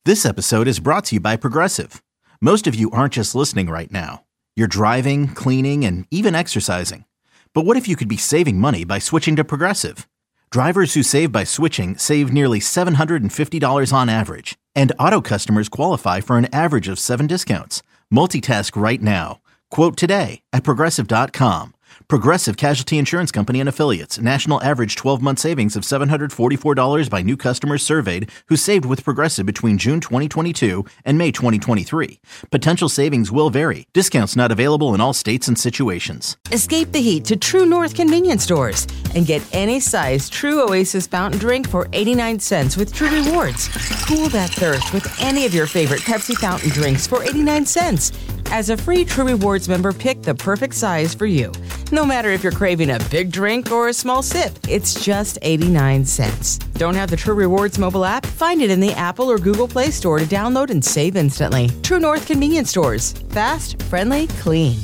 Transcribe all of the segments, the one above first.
This episode is brought to you by Progressive. Most of you aren't just listening right now. You're driving, cleaning, and even exercising. But what if you could be saving money by switching to Progressive? Drivers who save by switching save nearly $750 on average. And auto customers qualify for an average of 7 discounts. Multitask right now. Quote today at Progressive.com. Progressive Casualty Insurance Company and Affiliates. National average 12-month savings of $744 by new customers surveyed who saved with Progressive between June 2022 and May 2023. Potential savings will vary. Discounts not available in all states and situations. Escape the heat to True North convenience stores and get any size True Oasis fountain drink for 89 cents with True Rewards. Cool that thirst with any of your favorite Pepsi fountain drinks for 89 cents. As a free True Rewards member, pick the perfect size for you. No matter if you're craving a big drink or a small sip, it's just 89 cents. Don't have the True Rewards mobile app? Find it in the Apple or Google Play Store to download and save instantly. True North convenience stores. Fast, friendly, clean.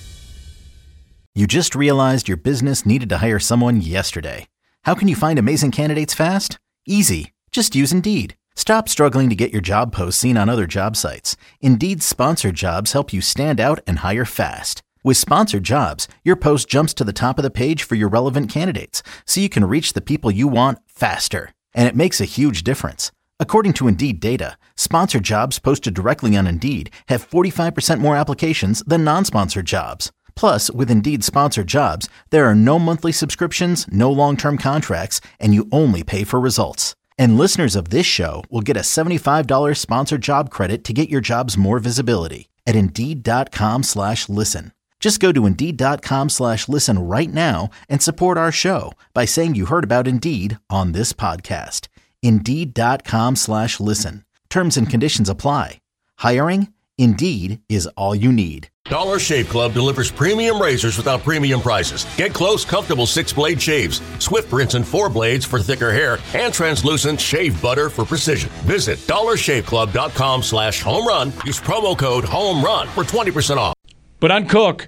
You just realized your business needed to hire someone yesterday. How can you find amazing candidates fast? Easy. Just use Indeed. Stop struggling to get your job posts seen on other job sites. Indeed's sponsored jobs help you stand out and hire fast. With sponsored jobs, your post jumps to the top of the page for your relevant candidates, so you can reach the people you want faster. And it makes a huge difference. According to Indeed data, sponsored jobs posted directly on Indeed have 45% more applications than non-sponsored jobs. Plus, with Indeed sponsored jobs, there are no monthly subscriptions, no long-term contracts, and you only pay for results. And listeners of this show will get a $75 sponsored job credit to get your jobs more visibility at Indeed.com/listen. Just go to Indeed.com/listen right now and support our show by saying you heard about Indeed on this podcast. Indeed.com/listen. Terms and conditions apply. Hiring? Indeed is all you need. Dollar Shave Club delivers premium razors without premium prices. Get close, comfortable 6-blade shaves, swift rinse and 4 blades for thicker hair, and translucent shave butter for precision. Visit dollarshaveclub.com/home run. Use promo code HOMERUN for 20% off. But on Cook,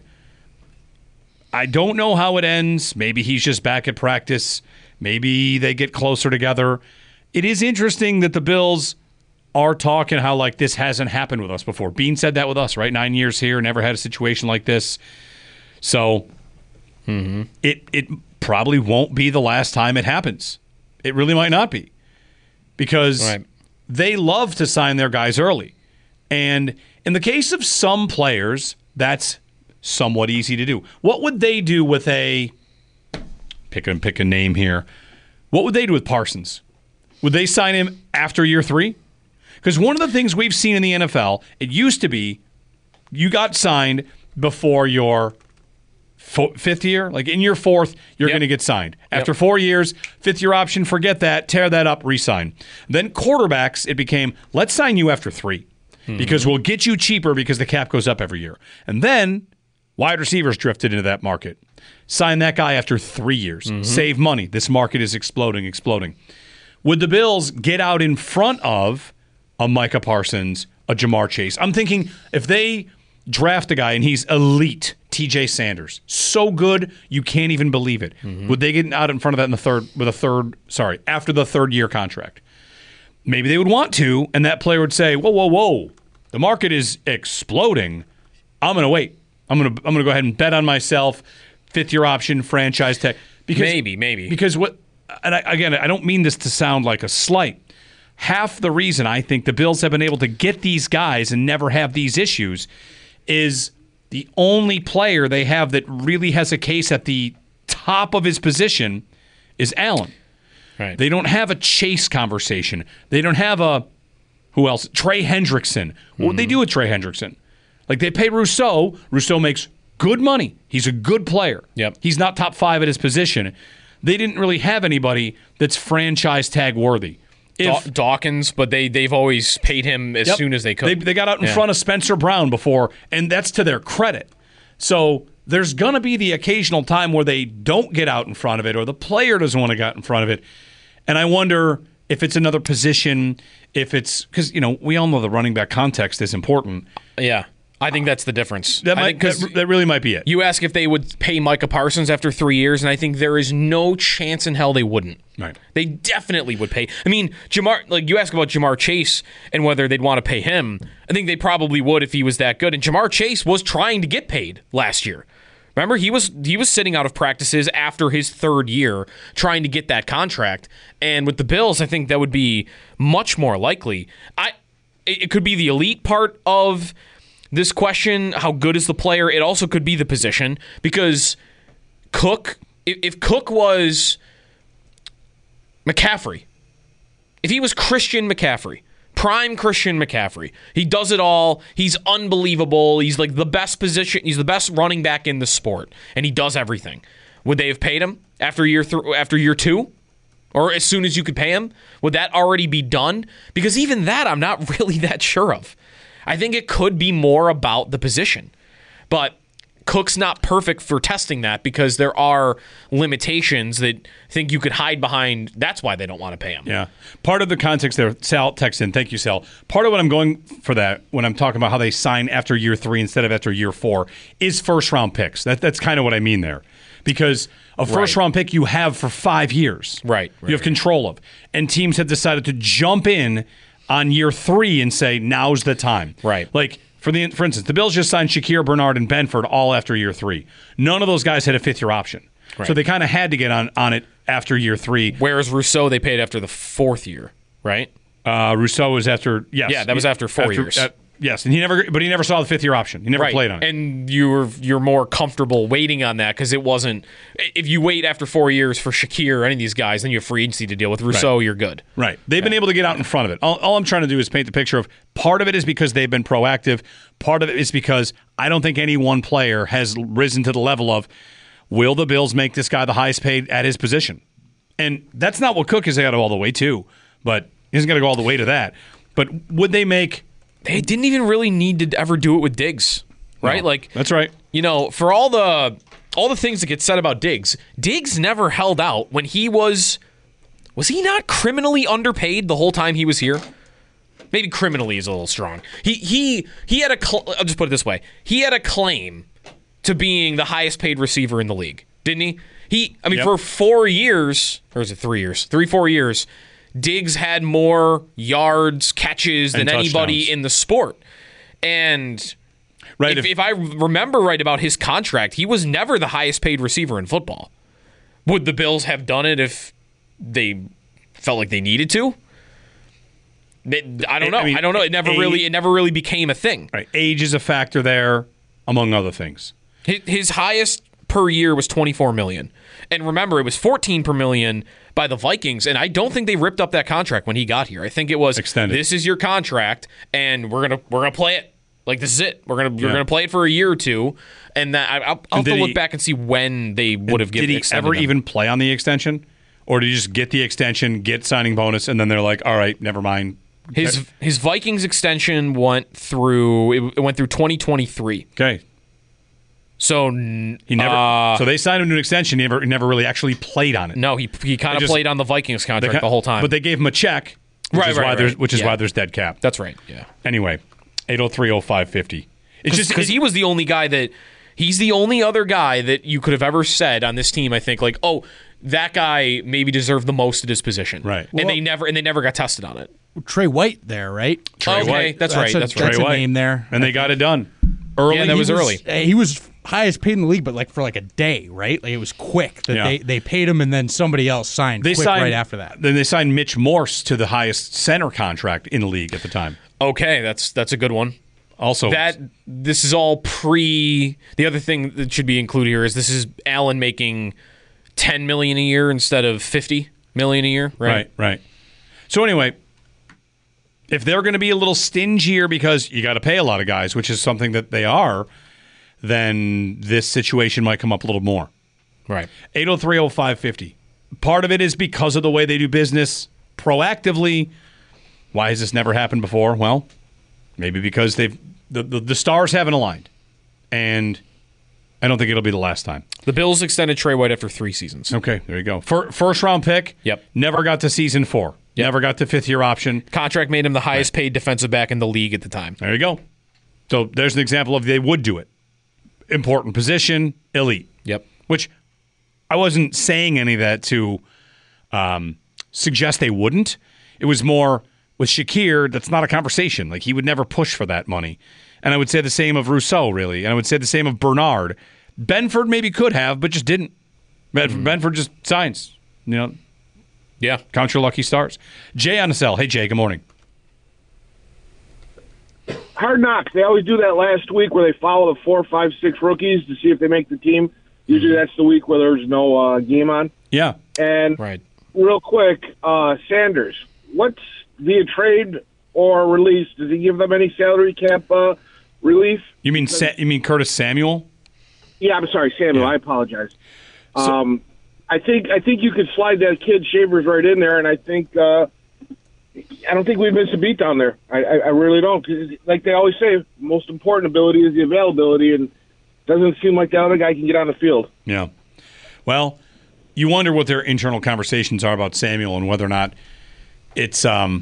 I don't know how it ends. Maybe he's just back at practice. Maybe they get closer together. It is interesting that the Bills are talking how like this hasn't happened with us before. Bean said that with us, right? 9 years here, never had a situation like this. So it probably won't be the last time it happens. It really might not be. Because they love to sign their guys early. And in the case of some players, that's somewhat easy to do. What would they do with pick a name here. What would they do with Parsons? Would they sign him after year 3? Because one of the things we've seen in the NFL, it used to be you got signed before your 5th year. Like in your 4th, you're going to get signed. After 4 years, 5th-year option, forget that, tear that up, re-sign. Then quarterbacks, it became, let's sign you after 3 because we'll get you cheaper because the cap goes up every year. And then wide receivers drifted into that market. Sign that guy after 3 years. Save money. This market is exploding. Would the Bills get out in front of a Micah Parsons, a Jamar Chase? I'm thinking if they draft a guy and he's elite, TJ Sanders, so good you can't even believe it. Would they get out in front of that after the 3rd-year contract? Maybe they would want to, and that player would say, whoa, the market is exploding. I'm going to wait. I'm going to go ahead and bet on myself, 5th-year option, franchise tag. Because, maybe. Because I don't mean this to sound like a slight. Half the reason I think the Bills have been able to get these guys and never have these issues is the only player they have that really has a case at the top of his position is Allen. Right. They don't have a Chase conversation. They don't have who else? Trey Hendrickson. What would they do with Trey Hendrickson? Like they pay Rousseau. Rousseau makes good money. He's a good player. Yep. He's not top 5 at his position. They didn't really have anybody that's franchise tag worthy. Dawkins, but they've always paid him as soon as they could. They got out in front of Spencer Brown before, and that's to their credit. So there's going to be the occasional time where they don't get out in front of it or the player doesn't want to get out in front of it. And I wonder if it's another position, if it's – because, we all know the running back context is important. Yeah. I think that's the difference. That really might be it. You ask if they would pay Micah Parsons after 3 years, and I think there is no chance in hell they wouldn't. Right. They definitely would pay. I mean, you ask about Jamar Chase and whether they'd want to pay him. I think they probably would if he was that good. And Jamar Chase was trying to get paid last year. Remember, he was sitting out of practices after his third year trying to get that contract. And with the Bills, I think that would be much more likely. It could be the elite part of this question. How good is the player? It also could be the position, because Cook, if Cook was McCaffrey, if he was Christian McCaffrey, prime Christian McCaffrey, he does it all. He's unbelievable. He's like the best position. He's the best running back in the sport, and he does everything. Would they have paid him after year 2? Or as soon as you could pay him? Would that already be done? Because even that, I'm not really that sure of. I think it could be more about the position. But Cook's not perfect for testing that, because there are limitations that I think you could hide behind. That's why they don't want to pay him. Yeah. Part of the context there, Sal texts in. Thank you, Sal. Part of what I'm going for that when I'm talking about how they sign after year 3 instead of after year 4 is first-round picks. That's kind of what I mean there. Because a first-round pick you have for 5 years. Right. You have control of. And teams have decided to jump in on year 3 and say, now's the time. Right. Like, for instance, the Bills just signed Shakir, Bernard, and Benford all after year 3. None of those guys had a 5th-year option. Right. So they kind of had to get on it after year 3. Whereas Rousseau, they paid after the 4th year, right? Rousseau was after, yes. Yeah, that was after 4 years. Yes, and he never saw the 5th-year option. He never played on it. And you're more comfortable waiting on that, because it wasn't. If you wait after 4 years for Shakir or any of these guys, then you have free agency to deal with. Rousseau, you're good. Right. They've been able to get out in front of it. All I'm trying to do is paint the picture of part of it is because they've been proactive. Part of it is because I don't think any one player has risen to the level of, will the Bills make this guy the highest paid at his position? And that's not what Cook has got to go all the way to, but he hasn't got to go all the way to that. But would they make... They didn't even really need to ever do it with Diggs, right? No, like, that's right. You know, for all the things that get said about Diggs never held out when he was he not criminally underpaid the whole time he was here? Maybe criminally is a little strong. He had I'll just put it this way. He had a claim to being the highest paid receiver in the league, didn't he? For 4 years, or was it 3 years? 3-4 years, Diggs had more yards, catches than anybody in the sport. And right, if I remember right about his contract, he was never the highest paid receiver in football. Would the Bills have done it if they felt like they needed to? I don't know. I don't know. It never really became a thing. Right. Age is a factor there, among other things. His highest per year was $24 million. And remember, it was $14 per million by the Vikings, and I don't think they ripped up that contract when he got here. I think it was extended. This is your contract, and we're gonna play it. Like, this is it. You're gonna play it for a year or two, and that I'll have to look back and see when they would have given. Did he ever even play on the extension, or did he just get the extension, get signing bonus, and then they're like, all right, never mind? His Vikings extension went through 2023. Okay. So he never. So they signed him to an extension. He never really actually played on it. No, he kind of played on the Vikings contract the whole time. But they gave him a check, which is why there's dead cap. That's right. Yeah. Anyway, 803-0550. It's just because he was the only guy he's the only other guy that you could have ever said on this team. I think like, oh, that guy maybe deserved the most at his position. Right. And they never got tested on it. Trey White there, right? Trey White. That's right. That's a name there. And they got it done early. Yeah, that was early. He was highest paid in the league, but like for like a day, right? Like it was quick. They paid him, and then somebody else signed right after that. Then they signed Mitch Morse to the highest center contract in the league at the time. Okay, that's a good one. Also, this is all pre. The other thing that should be included here is this is Allen making $10 million a year instead of $50 million a year. Right. So anyway, if they're going to be a little stingier because you got to pay a lot of guys, which is something that they are, then this situation might come up a little more. Right. 803-0550. Part of it is because of the way they do business proactively. Why has this never happened before? Well, maybe because the stars haven't aligned. And I don't think it'll be the last time. The Bills extended Trey White after 3 seasons. Okay, there you go. First round pick. Yep. Never got to season 4. Yep. Never got to 5th-year option. Contract made him the highest paid defensive back in the league at the time. There you go. So there's an example of they would do it. Important position, elite. Yep. Which I wasn't saying any of that to suggest they wouldn't. It was more with Shakir, that's not a conversation. Like, he would never push for that money. And I would say the same of Rousseau, really. And I would say the same of Bernard. Benford maybe could have, but just didn't. Benford just signs. Yeah. Count your lucky stars. Jay on the cell. Hey, Jay, good morning. Hard Knocks. They always do that last week where they follow the 4, 5, 6 rookies to see if they make the team. Usually that's the week where there's no game on. Yeah. And right. Real quick, Sanders, what's via trade or release? Does he give them any salary cap relief? You mean Curtis Samuel? Yeah, I'm sorry, Samuel. Yeah. I apologize. So, I think you could slide that kid Shavers right in there, and I don't think we've missed a beat down there. I really don't. 'Cause like they always say, most important ability is the availability, and it doesn't seem like the other guy can get on the field. Yeah. Well, you wonder what their internal conversations are about Samuel and whether or not it's how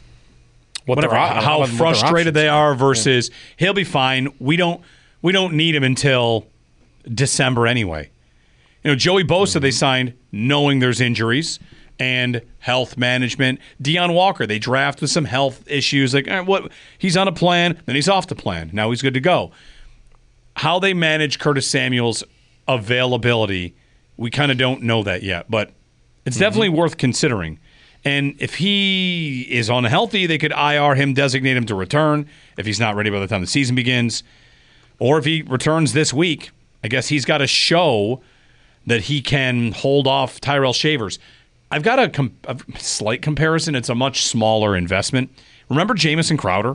frustrated they are versus he'll be fine. We don't need him until December anyway. Joey Bosa they signed knowing there's injuries and health management. Deion Walker they draft with some health issues. Like he's on a plan, then he's off the plan. Now he's good to go. How they manage Curtis Samuel's availability, we kind of don't know that yet, but it's definitely worth considering. And if he is unhealthy, they could IR him, designate him to return if he's not ready by the time the season begins. Or if he returns this week, I guess he's got to show that he can hold off Tyrell Shavers. I've got a slight comparison. It's a much smaller investment. Remember Jamison Crowder?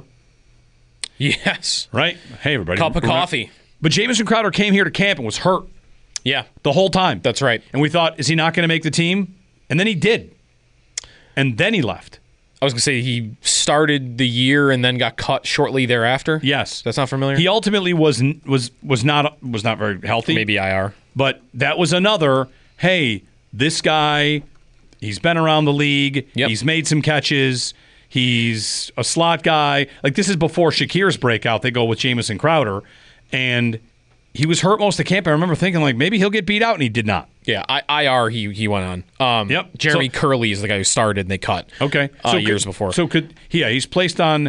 Yes. Right? Hey, everybody. Cup of coffee. But Jamison Crowder came here to camp and was hurt. Yeah. The whole time. That's right. And we thought, is he not going to make the team? And then he did. And then he left. I was going to say he started the year and then got cut shortly thereafter. Yes. That's not familiar? He ultimately was not very healthy. Maybe IR. But that was another, hey, this guy, he's been around the league. Yep. He's made some catches. He's a slot guy. Like, this is before Shakir's breakout. They go with Jamison Crowder. And he was hurt most of camp. I remember thinking, like, maybe he'll get beat out, and he did not. Yeah, IR he went on. Yep. Jeremy Curley is the guy who started and they cut. Okay. Years before. So he's placed on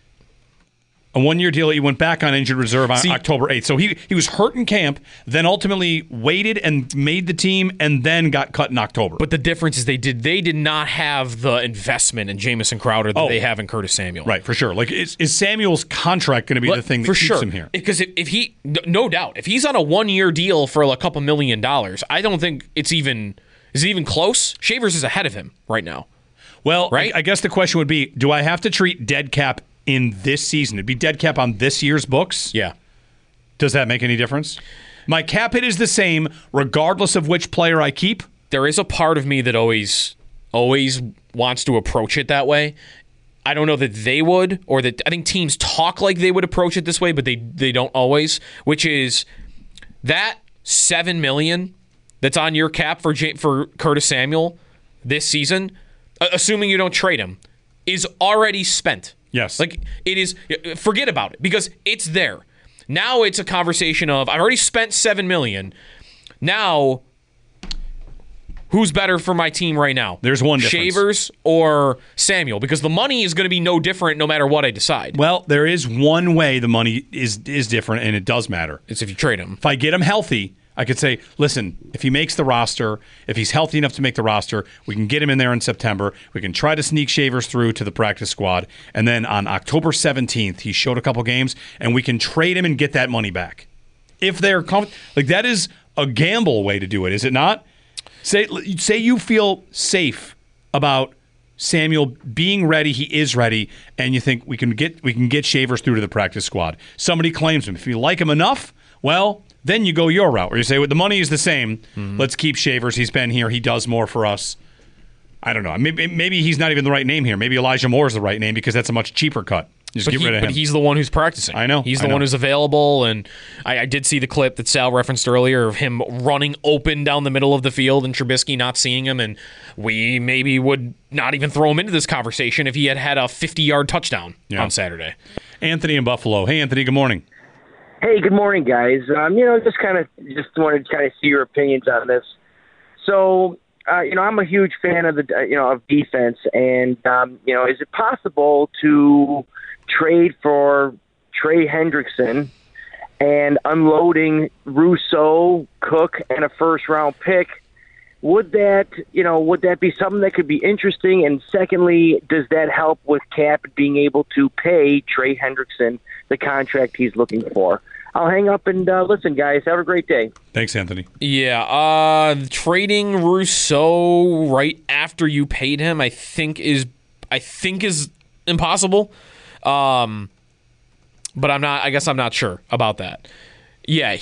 a one-year deal. He went back on injured reserve on October 8th. So he was hurt in camp, then ultimately waited and made the team, and then got cut in October. But the difference is they did not have the investment in Jamison Crowder that they have in Curtis Samuel. Right, for sure. Like, is Samuel's contract going to be the thing that keeps him here? Because if he, no doubt, if he's on a one-year deal for a couple $1 million, I don't think is it even close? Shavers is ahead of him right now. Well, right? I guess the question would be, do I have to treat dead cap in this season? It'd be dead cap on this year's books? Yeah. Does that make any difference? My cap hit is the same regardless of which player I keep? There is a part of me that always wants to approach it that way. I don't know that they would, or that I think teams talk like they would approach it this way, but they don't always, which is that $7 million that's on your cap for Curtis Samuel this season, assuming you don't trade him, is already spent. Yes. Like, it is, forget about it, because it's there. Now it's a conversation of, I've already spent $7 million. Now, who's better for my team right now? There's one difference. Shavers or Samuel? Because the money is going to be no different no matter what I decide. Well, there is one way the money is different, and it does matter. It's if you trade him. If I get him healthy, I could say, listen, if he makes the roster, if he's healthy enough to make the roster, we can get him in there in September. We can try to sneak Shavers through to the practice squad. And then on October 17th, he showed a couple games, and we can trade him and get that money back. If they're like, that is a gamble way to do it, is it not? Say you feel safe about Samuel being ready, he is ready, and you think we can get Shavers through to the practice squad. Somebody claims him. If you like him enough, well, then you go your route, where you say, well, the money is the same. Mm-hmm. Let's keep Shavers. He's been here. He does more for us. I don't know. Maybe he's not even the right name here. Maybe Elijah Moore is the right name because that's a much cheaper cut. Just get rid of him. But he's the one who's practicing. I know. He's the one who's available, and I did see the clip that Sal referenced earlier of him running open down the middle of the field and Trubisky not seeing him, and we maybe would not even throw him into this conversation if he had a 50-yard touchdown on Saturday. Anthony in Buffalo. Hey, Anthony, good morning. Hey, good morning, guys. Just wanted to kind of see your opinions on this. So I'm a huge fan of of defense, and is it possible to trade for Trey Hendrickson and unloading Rousseau, Cook, and a first-round pick? Would that be something that could be interesting? And secondly, does that help with Cap being able to pay Trey Hendrickson the contract he's looking for? I'll hang up and listen, guys. Have a great day. Thanks, Anthony. Yeah, trading Rousseau right after you paid him, I think is impossible. But I guess I'm not sure about that. Yeah,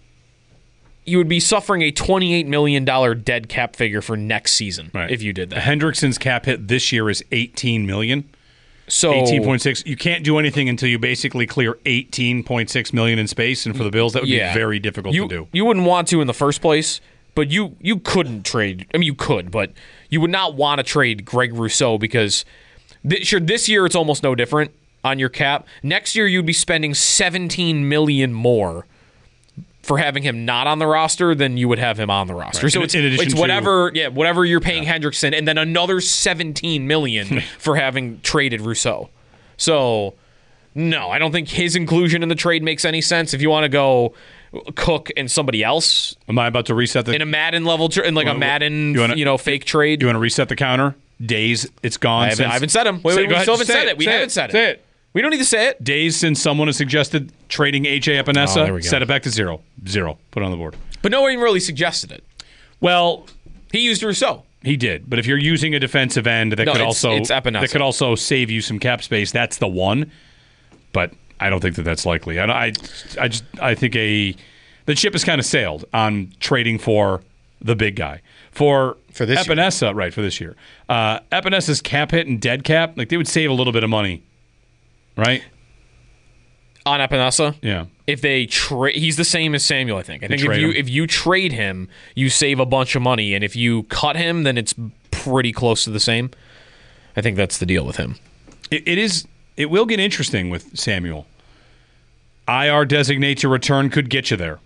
you would be suffering a $28 million dead cap figure for next season if you did that. Hendrickson's cap hit this year is $18 million. So 18.6. You can't do anything until you basically clear $18.6 million in space, and for the Bills, that would be very difficult to do. You wouldn't want to in the first place, but you couldn't trade. I mean, you could, but you would not want to trade Greg Rousseau because this year it's almost no different on your cap. Next year you'd be spending $17 million more for having him not on the roster than you would have him on the roster. Right. So it's whatever you're paying Hendrickson, and then another $17 million for having traded Rousseau. So no, I don't think his inclusion in the trade makes any sense. If you want to go Cook and somebody else, am I about to reset in a Madden level in like a Madden fake trade? You want to reset the counter? Days it's gone. I haven't said him. We still haven't said it. We haven't said it. Say it. We don't need to say it. Days since someone has suggested trading A.J. Epinesa, set it back to zero. Put it on the board. But no one really suggested it. Well, he used Rousseau. He did. But if you're using a defensive end that could also save you some cap space, that's the one. But I don't think that's likely. I think the ship has kind of sailed on trading for the big guy. For this Epinesa, year. Right, for this year. Epinesa's cap hit and dead cap, they would save a little bit of money. Right? On Epinesa? Yeah. If they he's the same as Samuel, I think. I think if you trade him, you save a bunch of money, and if you cut him, then it's pretty close to the same. I think that's the deal with him. It will get interesting with Samuel. IR designate to return could get you there.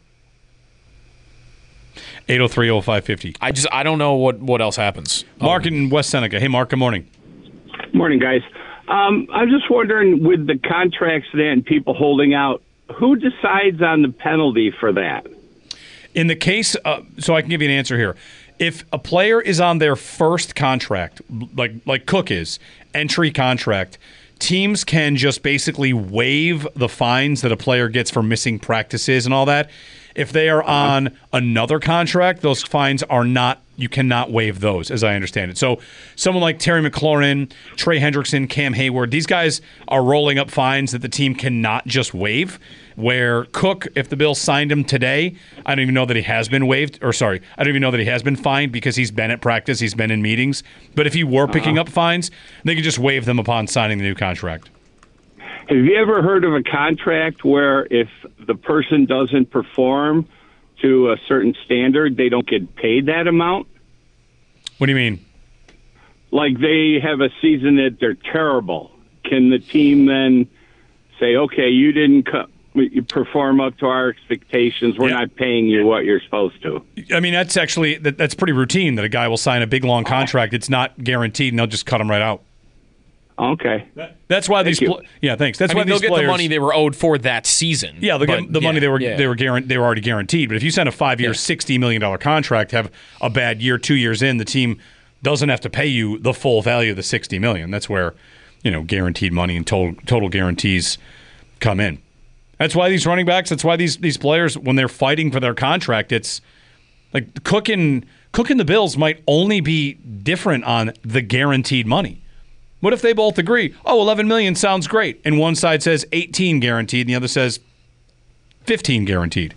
803-0550. I don't know what else happens. Mark in West Seneca. Hey, Mark, good morning. Morning, guys. I'm just wondering, with the contracts and people holding out, who decides on the penalty for that? In the case, so I can give you an answer here. If a player is on their first contract, like Cook is, entry contract, teams can just basically waive the fines that a player gets for missing practices and all that. If they are on another contract, those fines are not, you cannot waive those, as I understand it. So someone like Terry McLaurin, Trey Hendrickson, Cam Hayward, these guys are rolling up fines that the team cannot just waive. Where Cook, if the Bills signed him today, I don't even know that he has been waived. I don't even know that he has been fined because he's been at practice, he's been in meetings. But if he were picking up fines, they could just waive them upon signing the new contract. Have you ever heard of a contract where if the person doesn't perform to a certain standard, they don't get paid that amount? What do you mean? Like they have a season that they're terrible. Can the team then say, okay, you didn't you perform up to our expectations, we're not paying you what you're supposed to? I mean, that's actually that's pretty routine that a guy will sign a big, long contract. It's not guaranteed, and they'll just cut him right out. Okay. That's why these thanks. That's why they'll these get the money they were owed for that season. Yeah, they'll get the money they were already guaranteed. But if you sign a 5-year, $60 million contract, have a bad year, 2 years in, the team doesn't have to pay you the full value of the $60 million. That's where, guaranteed money and total guarantees come in. That's why these running backs, that's why these players, when they're fighting for their contract, it's like Cook and the Bills might only be different on the guaranteed money. What if they both agree, $11 million sounds great, and one side says 18 guaranteed, and the other says 15 guaranteed?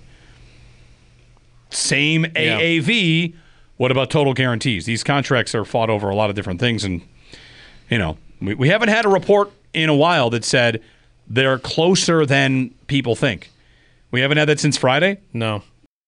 Same AAV. What about total guarantees? These contracts are fought over a lot of different things, and we haven't had a report in a while that said they're closer than people think. We haven't had that since Friday? No.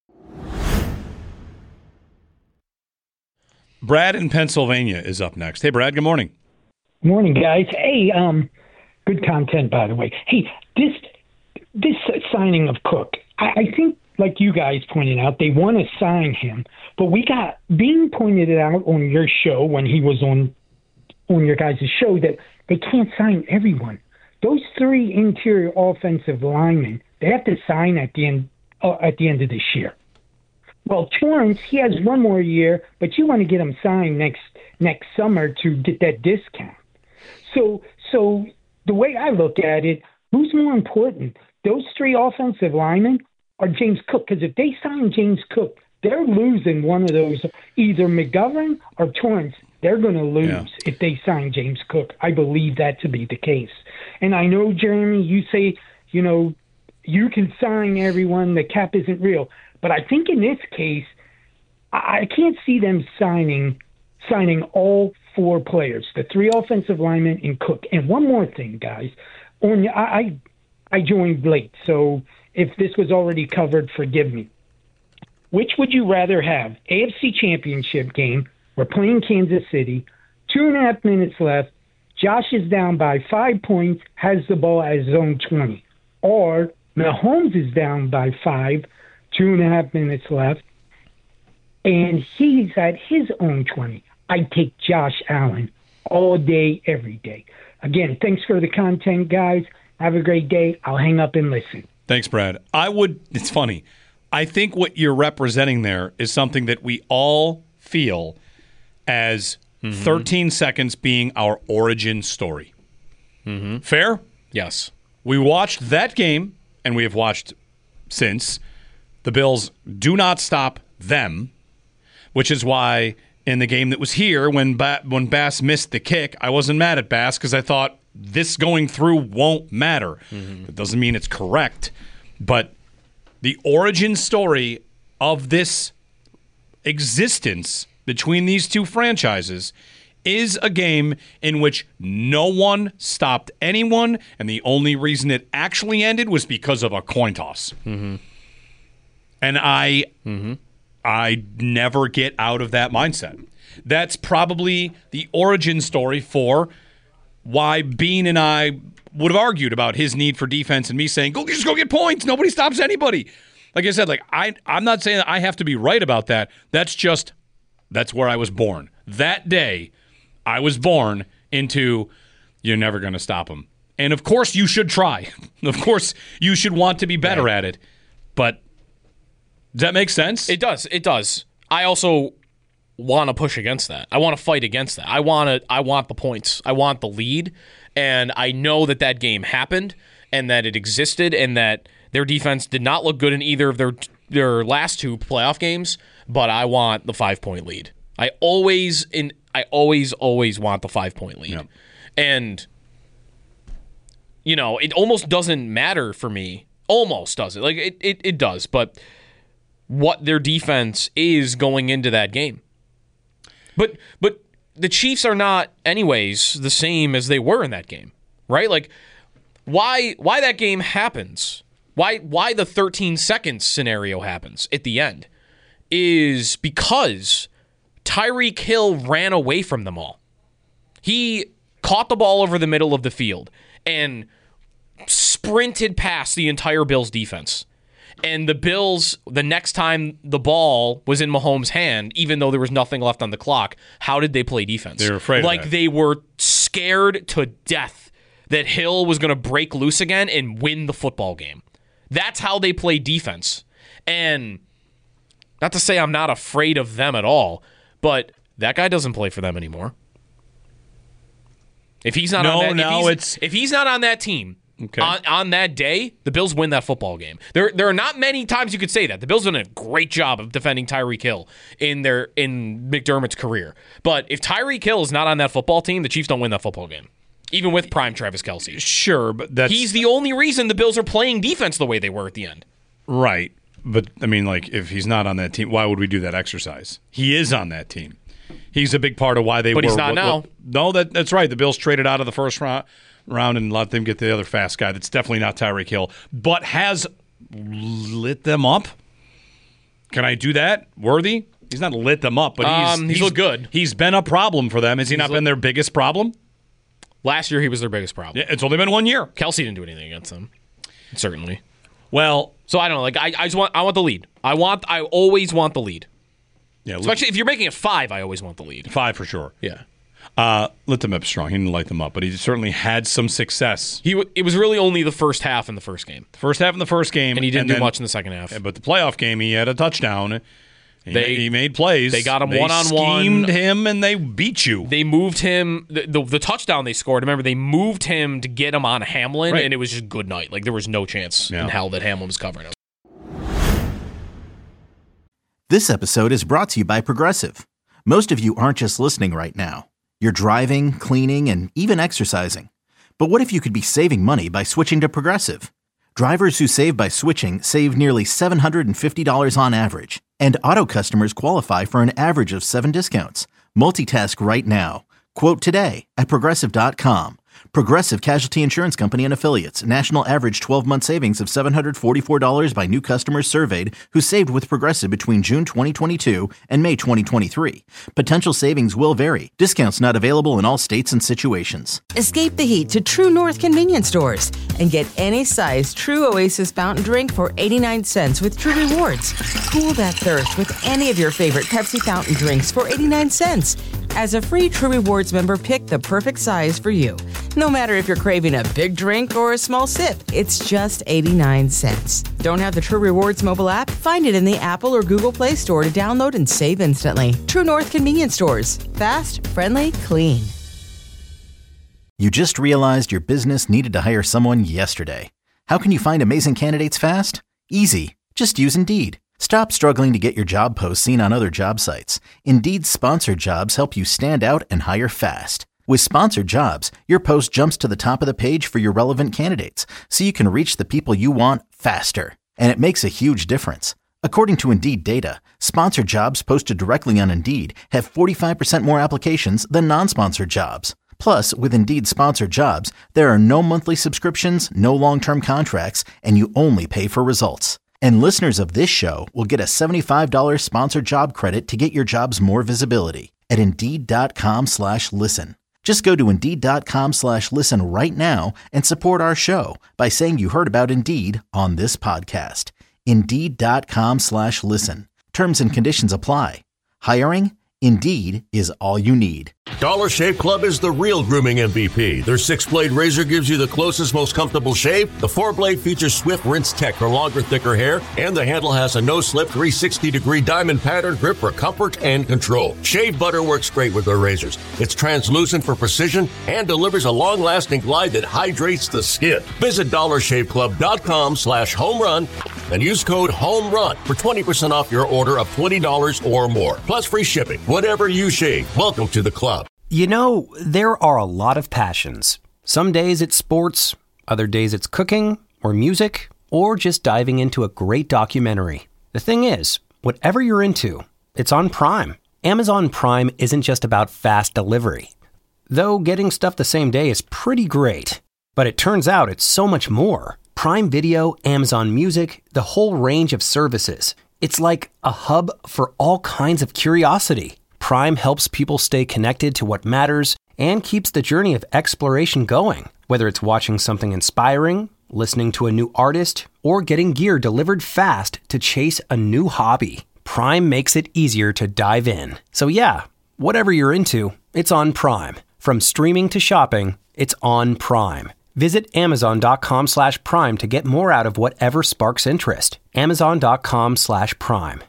Brad in Pennsylvania is up next. Hey, Brad, good morning. Morning, guys. Hey, good content, by the way. Hey, this signing of Cook, I think like you guys pointed out, they want to sign him. But Bean pointed it out on your show when he was on your guys' show that they can't sign everyone. Those 3 interior offensive linemen, they have to sign at the end of this year. Well, Torrance, he has 1 more year, but you want to get him signed next summer to get that discount. So the way I look at it, who's more important? Those 3 offensive linemen or James Cook? Because if they sign James Cook, they're losing one of those, either McGovern or Torrance. They're going to lose if they sign James Cook. I believe that to be the case. And I know, Jeremy, you say, you can sign everyone. The cap isn't real. But I think in this case, I can't see them signing all 4 players, the 3 offensive linemen and Cook. And one more thing, guys. I joined late, so if this was already covered, forgive me. Which would you rather have? AFC Championship game. We're playing Kansas City. 2.5 minutes left. Josh is down by 5 points, has the ball at his own 20. Or Mahomes is down by 5, 2.5 minutes left, and he's at his own 20. I'd take Josh Allen all day, every day. Again, thanks for the content, guys. Have a great day. I'll hang up and listen. Thanks, Brad. It's funny. I think what you're representing there is something that we all feel as 13 seconds being our origin story. Fair? Yes. We watched that game, and we have watched since. The Bills do not stop them, which is why in the game that was here, when Bass missed the kick, I wasn't mad at Bass because I thought this going through won't matter. It doesn't mean it's correct, but the origin story of this existence between these 2 franchises is a game in which no one stopped anyone, and the only reason it actually ended was because of a coin toss. And I never get out of that mindset. That's probably the origin story for why Bean and I would have argued about his need for defense and me saying, just go get points. Nobody stops anybody. Like I said, I'm not saying that I have to be right about that. That's where I was born. That day, I was born into you're never going to stop him. And of course, you should try. Of course, you should want to be better at it. But does that make sense? It does. It does. I also want to push against that. I want to fight against that. I want the points. I want the lead. And I know that game happened and that it existed and that their defense did not look good in either of their last 2 playoff games, but I want the 5-point lead. I always want the 5-point lead. Yep. And it almost doesn't matter for me. Almost doesn't. Like it does, but what their defense is going into that game. But the Chiefs are not anyways the same as they were in that game, right? Like why that game happens, why the 13 seconds scenario happens at the end is because Tyreek Hill ran away from them all. He caught the ball over the middle of the field and sprinted past the entire Bills defense. And the Bills, the next time the ball was in Mahomes' hand, even though there was nothing left on the clock, how did they play defense? They were afraid of that. They were scared to death that Hill was going to break loose again and win the football game. That's how they play defense. And not to say I'm not afraid of them at all, but that guy doesn't play for them anymore. If he's not if he's not on that team, okay, on that day, the Bills win that football game. There are not many times you could say that. The Bills done a great job of defending Tyreek Hill in McDermott's career. But if Tyreek Hill is not on that football team, the Chiefs don't win that football game. Even with prime Travis Kelce. Sure, but he's the only reason the Bills are playing defense the way they were at the end. Right. But, I mean, if he's not on that team, why would we do that exercise? He is on that team. He's a big part of why they were. But he's not now. No, that's right. The Bills traded out of the first round and let them get the other fast guy. That's definitely not Tyreek Hill, but has lit them up. Can I do that? Worthy? He's not lit them up, but he's looked good. He's been a problem for them. Has he not been their biggest problem? Last year, he was their biggest problem. Yeah, it's only been 1 year. Kelce didn't do anything against them, certainly. Well, So I don't know. Like I want the lead. I always want the lead. Yeah, especially if you're making it 5, I always want the lead. 5 for sure. Yeah. Lit them up strong. He didn't light them up, but he certainly had some success. It was really only the first half in the first game. And he didn't do much in the second half. But the playoff game, he had a touchdown. He made plays. They got him one-on-one. Schemed him, and they beat you. They moved him. The touchdown they scored, remember, they moved him to get him on Hamlin, right. And it was just good night. Like, there was no chance in hell that Hamlin was covering him. This episode is brought to you by Progressive. Most of you aren't just listening right now. You're driving, cleaning, and even exercising. But what if you could be saving money by switching to Progressive? Drivers who save by switching save nearly $750 on average. And auto customers qualify for an average of 7 discounts. Multitask right now. Quote today at Progressive.com. Progressive Casualty Insurance Company and Affiliates. National average 12-month savings of $744 by new customers surveyed who saved with Progressive between June 2022 and May 2023. Potential savings will vary. Discounts not available in all states and situations. Escape the heat to True North convenience stores and get any size True Oasis fountain drink for 89 cents with True Rewards. Cool that thirst with any of your favorite Pepsi fountain drinks for 89 cents. As a free True Rewards member, pick the perfect size for you. No matter if you're craving a big drink or a small sip, it's just 89 cents. Don't have the True Rewards mobile app? Find it in the Apple or Google Play Store to download and save instantly. True North convenience stores. Fast, friendly, clean. You just realized your business needed to hire someone yesterday. How can you find amazing candidates fast? Easy. Just use Indeed. Stop struggling to get your job posts seen on other job sites. Indeed's sponsored jobs help you stand out and hire fast. With sponsored jobs, your post jumps to the top of the page for your relevant candidates, so you can reach the people you want faster. And it makes a huge difference. According to Indeed data, sponsored jobs posted directly on Indeed have 45% more applications than non-sponsored jobs. Plus, with Indeed sponsored jobs, there are no monthly subscriptions, no long-term contracts, and you only pay for results. And listeners of this show will get a $75 sponsored job credit to get your jobs more visibility at Indeed.com/listen. Just go to Indeed.com/listen right now and support our show by saying you heard about Indeed on this podcast. Indeed.com/listen. Terms and conditions apply. Hiring? Indeed is all you need. Dollar Shave Club is the real grooming MVP. Their 6-blade razor gives you the closest, most comfortable shave. The 4-blade features swift rinse tech for longer, thicker hair, and the handle has a no-slip 360-degree diamond pattern grip for comfort and control. Shave butter works great with their razors. It's translucent for precision and delivers a long-lasting glide that hydrates the skin. Visit DollarShaveClub.com/homerun and use code HOMERUN for 20% off your order of $20 or more, plus free shipping. Whatever you shave, welcome to the club. You know, there are a lot of passions. Some days it's sports, other days it's cooking, or music, or just diving into a great documentary. The thing is, whatever you're into, it's on Prime. Amazon Prime isn't just about fast delivery. Though getting stuff the same day is pretty great. But it turns out it's so much more. Prime Video, Amazon Music, the whole range of services. It's like a hub for all kinds of curiosity. Prime helps people stay connected to what matters and keeps the journey of exploration going. Whether it's watching something inspiring, listening to a new artist, or getting gear delivered fast to chase a new hobby, Prime makes it easier to dive in. So yeah, whatever you're into, it's on Prime. From streaming to shopping, it's on Prime. Visit Amazon.com/Prime to get more out of whatever sparks interest. Amazon.com/Prime.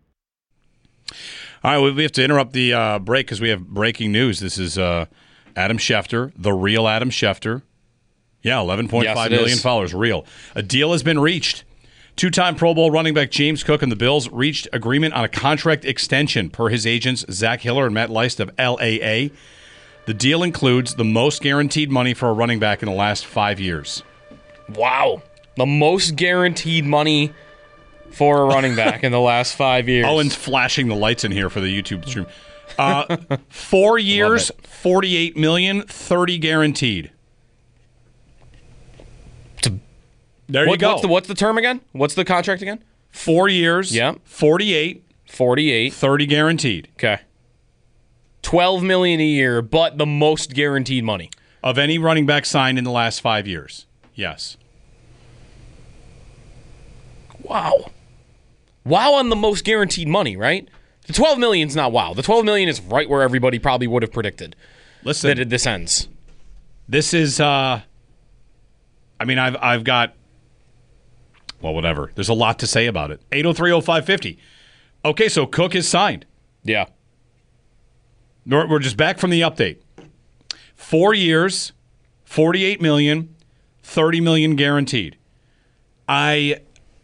All right, we have to interrupt the break because we have breaking news. This is Adam Schefter, the real Adam Schefter. Yeah, 11.5 million followers, real. A deal has been reached. Two-time Pro Bowl running back James Cook and the Bills reached agreement on a contract extension per his agents Zach Hiller and Matt Leist of LAA. The deal includes the most guaranteed money for a running back in the last 5 years. Wow. The most guaranteed money for a running back in the last 5 years. Owen's flashing the lights in here for the YouTube stream. 4 years, $48 million, 30 guaranteed. There you go. What's the term again? What's the contract again? 4 years, yeah. 48, 30 guaranteed. Okay. $12 million a year, but the most guaranteed money of any running back signed in the last 5 years. Yes. Wow. Wow on the most guaranteed money, right? The $12 million's not wow. The $12 million is right where everybody probably would have predicted. Listen, that this ends. This is, I've got, well, whatever. There's a lot to say about it. 803-0550. Okay, so Cook is signed. Yeah. We're just back from the update. 4 years, $48 million, $30 million guaranteed. I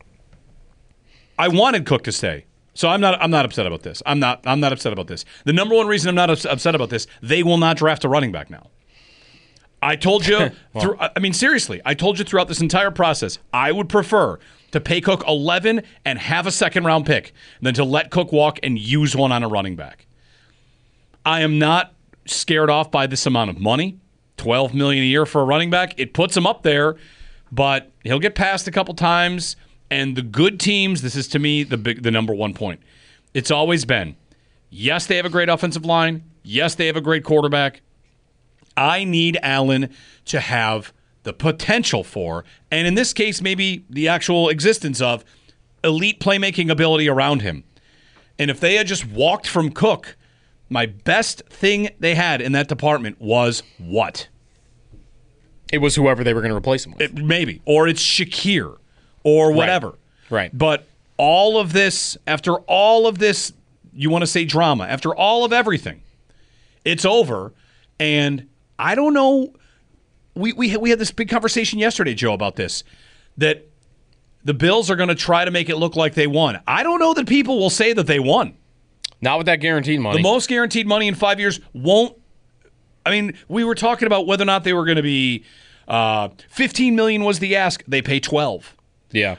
wanted Cook to stay. So I'm not upset about this. I'm not upset about this. The number one reason I'm not upset about this, they will not draft a running back now. I told you, seriously, I told you throughout this entire process, I would prefer to pay Cook 11 and have a second-round pick than to let Cook walk and use one on a running back. I am not scared off by this amount of money, $12 million a year for a running back. It puts him up there, but he'll get passed a couple times. And the good teams, this is to me the number one point. It's always been, yes, they have a great offensive line. Yes, they have a great quarterback. I need Allen to have the potential for, and in this case, maybe the actual existence of, elite playmaking ability around him. And if they had just walked from Cook, my best thing they had in that department was what? It was whoever they were going to replace him with. Maybe. Or it's Shakir. Or whatever. Right. But all of this, after all of this, you want to say drama, after all of everything, it's over. And I don't know, we had this big conversation yesterday, Joe, about this, that the Bills are going to try to make it look like they won. I don't know that people will say that they won. Not with that guaranteed money. The most guaranteed money in 5 years won't. I mean, we were talking about whether or not they were going to be $15 million was the ask. They pay 12. Yeah.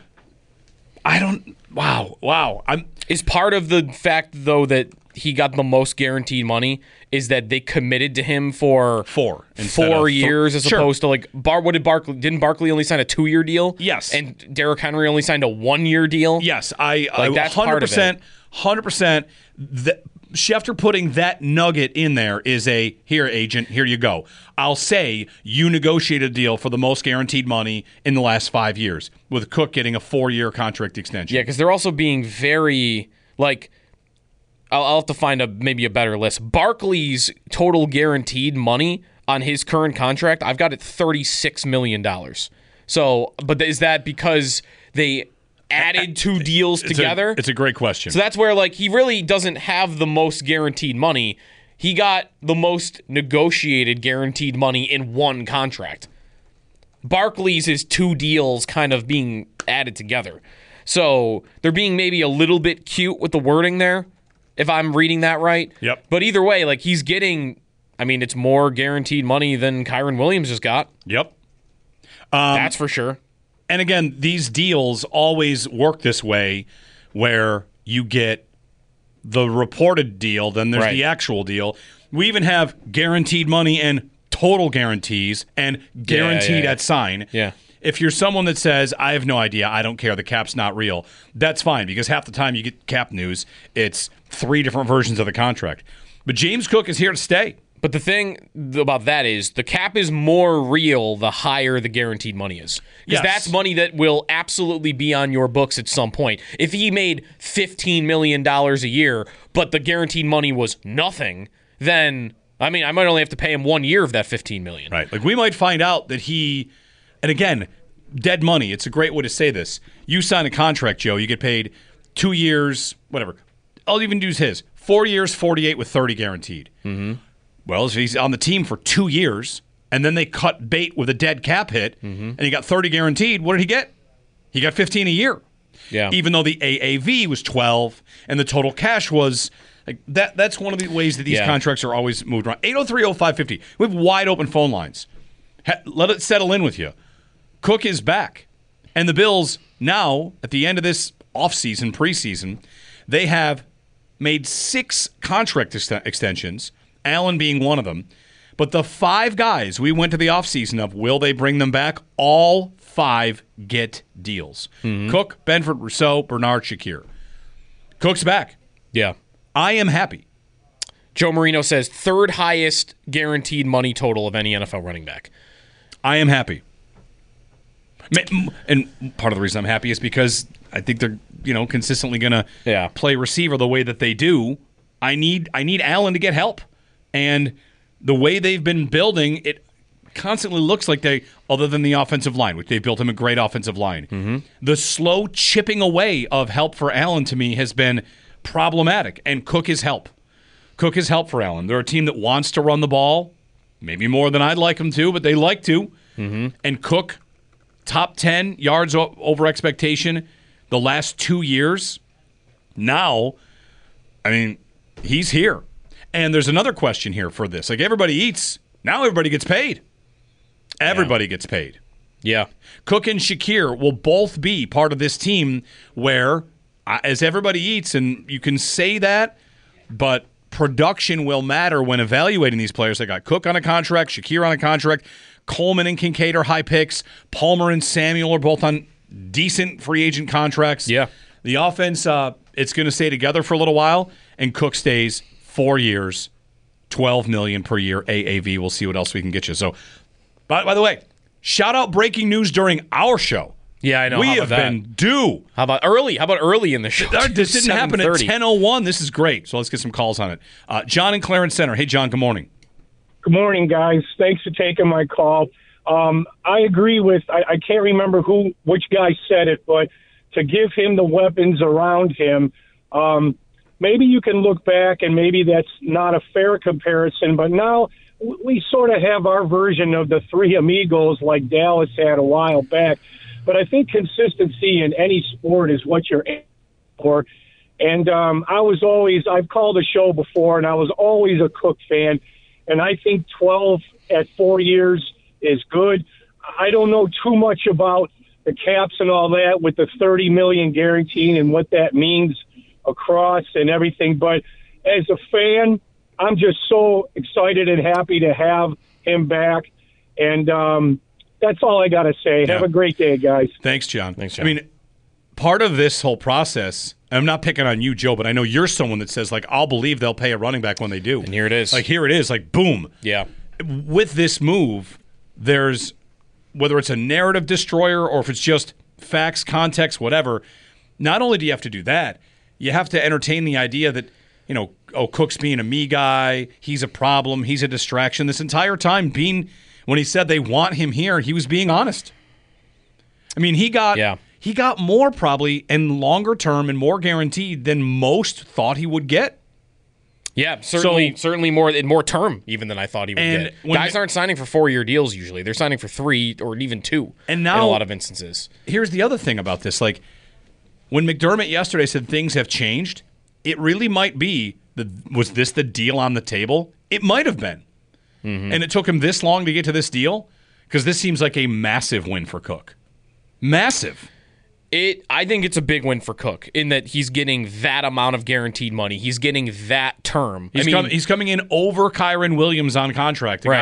Wow. Is part of the fact, though, that he got the most guaranteed money is that they committed to him for 4 years as opposed to like didn't Barkley only sign a 2-year deal? Yes. And Derrick Henry only signed a 1-year deal? Yes. That's 100%. Schefter putting that nugget in there is here, agent, here you go. I'll say you negotiated a deal for the most guaranteed money in the last 5 years, with Cook getting a 4-year contract extension. Yeah, because they're also being very, I'll have to find maybe a better list. Barkley's total guaranteed money on his current contract, I've got it $36 million. So, but is that because they added 2 deals together? It's a great question. So that's where he really doesn't have the most guaranteed money. He got the most negotiated guaranteed money in one contract. Barkley's is 2 deals kind of being added together. So they're being maybe a little bit cute with the wording there, if I'm reading that right. Yep. But either way, he's getting, it's more guaranteed money than Kyren Williams just got. Yep. That's for sure. And again, these deals always work this way, where you get the reported deal, then there's the actual deal. We even have guaranteed money and total guarantees and guaranteed at sign. Yeah. If you're someone that says, I have no idea, I don't care, the cap's not real, that's fine, because half the time you get cap news, it's 3 different versions of the contract. But James Cook is here to stay. But the thing about that is the cap is more real the higher the guaranteed money is. Because that's money that will absolutely be on your books at some point. If he made $15 million a year, but the guaranteed money was nothing, then, I might only have to pay him 1 year of that $15 million. Right. We might find out that he, and again, dead money, it's a great way to say this. You sign a contract, Joe, you get paid 2 years, whatever. I'll even use his. 4 years, 48 with 30 guaranteed. Mm-hmm. Well, if he's on the team for 2 years, and then they cut bait with a dead cap hit, and he got 30 guaranteed, what did he get? He got 15 a year. Yeah. Even though the AAV was 12, and the total cash was that. That's one of the ways that these contracts are always moved around. 803-0550. We have wide open phone lines. Let it settle in with you. Cook is back, and the Bills now at the end of this offseason, preseason, they have made 6 contract extensions. Allen being one of them. But the 5 guys we went to the offseason of, will they bring them back? All 5 get deals. Mm-hmm. Cook, Benford, Rousseau, Bernard, Shakir. Cook's back. Yeah. I am happy. Joe Marino says 3rd highest guaranteed money total of any NFL running back. I am happy. And part of the reason I'm happy is because I think they're consistently going to play receiver the way that they do. I need Allen to get help, and the way they've been building it constantly looks like they, other than the offensive line, which they built him a great offensive line, the slow chipping away of help for Allen to me has been problematic, and Cook is help. Cook is help for Allen. They're a team that wants to run the ball, maybe more than I'd like them to, but they like to. And Cook, top 10 yards over expectation the last 2 years. Now, I mean, he's here. And there's another question here for this. Like, everybody eats. Now everybody gets paid. Everybody gets paid. Yeah. Cook and Shakir will both be part of this team where, as everybody eats, and you can say that, but production will matter when evaluating these players. They got Cook on a contract, Shakir on a contract, Coleman and Kincaid are high picks, Palmer and Samuel are both on decent free agent contracts. Yeah. The offense, it's going to stay together for a little while, and Cook stays 4 years, $12 million per year AAV. We'll see what else we can get you. So, by the way, shout out breaking news during our show. Yeah, I know. We have been due. How about early in the show? This didn't happen at 10:01. This is great. So let's get some calls on it. John in Clarence Center. Hey, John, good morning. Good morning, guys. Thanks for taking my call. I agree with, I can't remember which guy said it, but to give him the weapons around him, maybe you can look back and maybe that's not a fair comparison, but now we sort of have our version of the three amigos like Dallas had a while back. But I think consistency in any sport is what you're aiming for. And I've called a show before, and I was always a Cook fan. And I think 12 at 4 years is good. I don't know too much about the caps and all that with the $30 million guaranteed and what that means across and everything. But as a fan, I'm just so excited and happy to have him back. And that's all I got to say. Yeah. Have a great day, guys. Thanks, John. I mean, part of this whole process, I'm not picking on you, Joe, but I know you're someone that says, like, I'll believe they'll pay a running back when they do. And here it is. Like, here it is. Like, boom. Yeah. With this move, there's, whether it's a narrative destroyer or if it's just facts, context, whatever, not only do you have to do that, you have to entertain the idea that, Cook's being a me guy, he's a problem, he's a distraction. This entire time, when he said they want him here, he was being honest. I mean, he got more probably and longer term and more guaranteed than most thought he would get. Yeah, certainly more term even than I thought he would get. Guys aren't signing for 4-year deals usually. They're signing for 3 or even 2 in a lot of instances. Here's the other thing about this. Like, when McDermott yesterday said things have changed, it really might be, was this the deal on the table? It might have been. Mm-hmm. And it took him this long to get to this deal? Because this seems like a massive win for Cook. Massive. I think it's a big win for Cook in that he's getting that amount of guaranteed money. He's getting that term. He's coming in over Kyron Williams on contract, a guy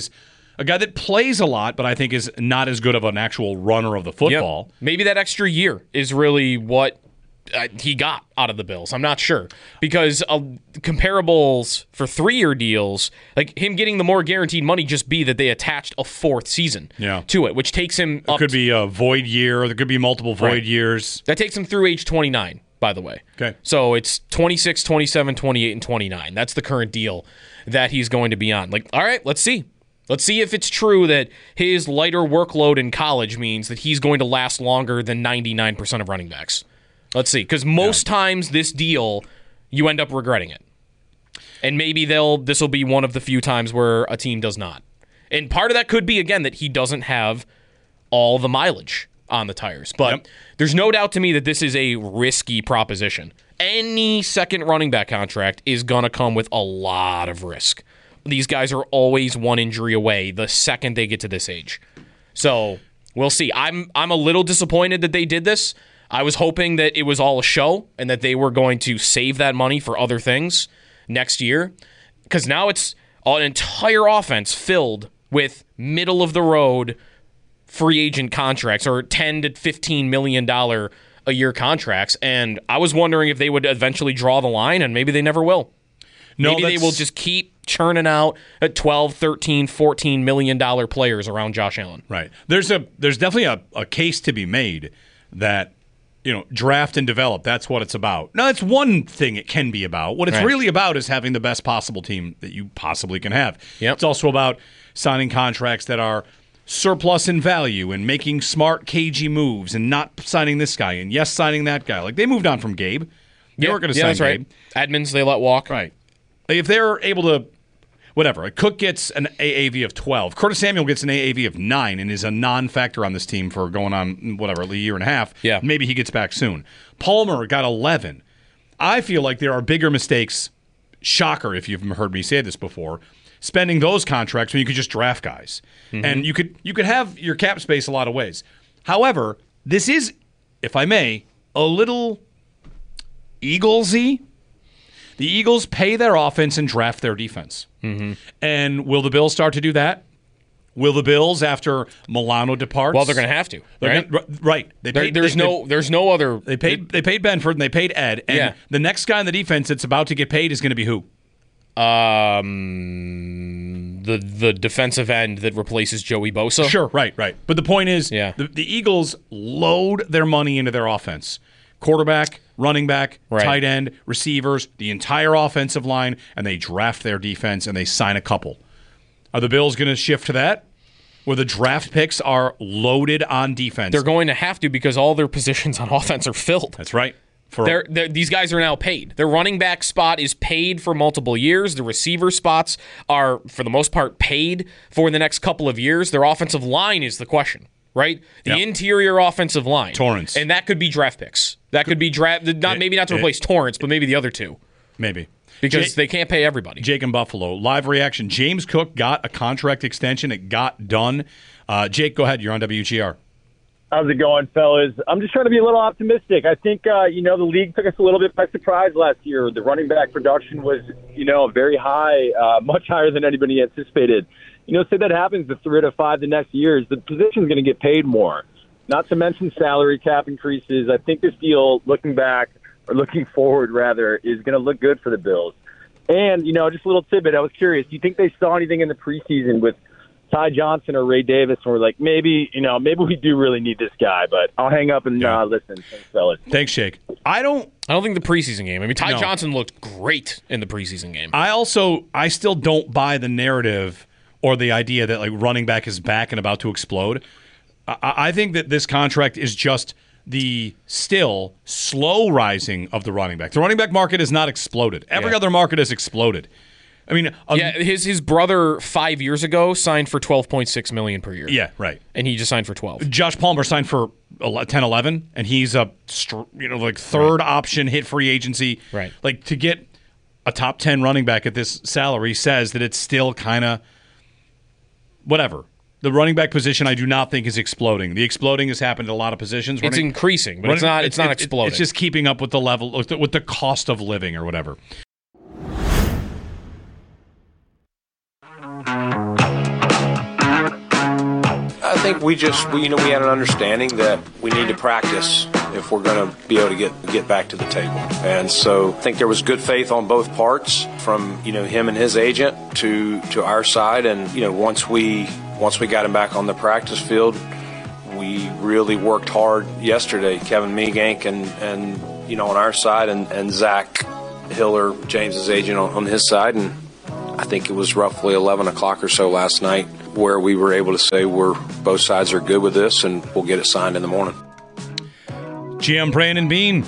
that plays a lot, but I think is not as good of an actual runner of the football. Yep. Maybe that extra year is really what he got out of the Bills. I'm not sure. Because comparables for 3-year deals, like him getting the more guaranteed money just be that they attached a 4th season to it, which takes him up. It could be a void year. There could be multiple void years. That takes him through age 29, by the way. Okay. So it's 26, 27, 28, and 29. That's the current deal that he's going to be on. Like, all right, let's see. Let's see if it's true that his lighter workload in college means that he's going to last longer than 99% of running backs. Let's see, because most times this deal, you end up regretting it. And maybe this will be one of the few times where a team does not. And part of that could be, again, that he doesn't have all the mileage on the tires. But there's no doubt to me that this is a risky proposition. Any second running back contract is going to come with a lot of risk. These guys are always one injury away the second they get to this age. So we'll see. I'm a little disappointed that they did this. I was hoping that it was all a show and that they were going to save that money for other things next year. Because now it's an entire offense filled with middle-of-the-road free agent contracts or $10 to $15 million a year contracts. And I was wondering if they would eventually draw the line, and maybe they never will. Maybe they will just keep churning out at 12, 13, $14 million players around Josh Allen. Right. There's definitely a case to be made that, draft and develop. That's what it's about. Now, that's one thing it can be about. What it's really about is having the best possible team that you possibly can have. Yep. It's also about signing contracts that are surplus in value and making smart, cagey moves and not signing this guy and signing that guy. Like, they moved on from Gabe. They weren't going to sign that's Gabe. Right. Edmonds, they let walk. Right. If they're able to, whatever, Cook gets an AAV of 12. Curtis Samuel gets an AAV of 9 and is a non-factor on this team for going on, whatever, a year and a half. Yeah. Maybe he gets back soon. Palmer got 11. I feel like there are bigger mistakes, shocker if you've heard me say this before, spending those contracts when you could just draft guys. Mm-hmm. And you could have your cap space a lot of ways. However, this is, if I may, a little Eaglesy. The Eagles pay their offense and draft their defense. Mm-hmm. And will the Bills start to do that? Will the Bills, after Milano departs? Well, they're going to have to, right? Right. There's no other. They paid Benford and they paid Ed. And the next guy on the defense that's about to get paid is going to be who? The defensive end that replaces Joey Bosa. Sure, right. But the point is, the Eagles load their money into their offense. Quarterback, running back, tight end, receivers, the entire offensive line, and they draft their defense and they sign a couple. Are the Bills going to shift to that, where the draft picks are loaded on defense? They're going to have to, because all their positions on offense are filled. That's right. These guys are now paid. Their running back spot is paid for multiple years. The receiver spots are, for the most part, paid for the next couple of years. Their offensive line is the question, right? The interior offensive line. Torrance. And that could be draft picks. That could be maybe not to replace Torrance, but maybe the other two. Maybe. Because they can't pay everybody. Jake in Buffalo. Live reaction. James Cook got a contract extension. It got done. Jake, go ahead. You're on WGR. How's it going, fellas? I'm just trying to be a little optimistic. I think, the league took us a little bit by surprise last year. The running back production was, very high, much higher than anybody anticipated. Say that happens the 3 to 5 the next years, the position's going to get paid more. Not to mention salary cap increases. I think this deal, looking forward, is going to look good for the Bills. And, just a little tidbit, I was curious. Do you think they saw anything in the preseason with Ty Johnson or Ray Davis and we're like, maybe we do really need this guy, but I'll hang up and listen. Thanks, fellas. Thanks, Jake. I don't think the preseason game. I mean, Ty Johnson looked great in the preseason game. I still don't buy the narrative or the idea that running back is back and about to explode. I think that this contract is just the still slow rising of the running back. The running back market has not exploded. Every other market has exploded. I mean, his brother 5 years ago signed for $12.6 million per year. Yeah, right. And he just signed for 12. Josh Palmer signed for 10-11, and he's a third option hit free agency. Right. To get a top 10 running back at this salary says that it's still kind of whatever. The running back position, I do not think, is exploding. The exploding has happened in a lot of positions. It's increasing, but it's not exploding. It's just keeping up with the level, with the cost of living or whatever. I think we had an understanding that we need to practice if we're going to be able to get back to the table. And so I think there was good faith on both parts, from him and his agent to our side. And once we got him back on the practice field, we really worked hard yesterday. Kevin Meegank and on our side, and Zach Hiller, James's agent, on his side. And I think it was roughly 11 o'clock or so last night where we were able to say both sides are good with this and we'll get it signed in the morning. GM Brandon Beane.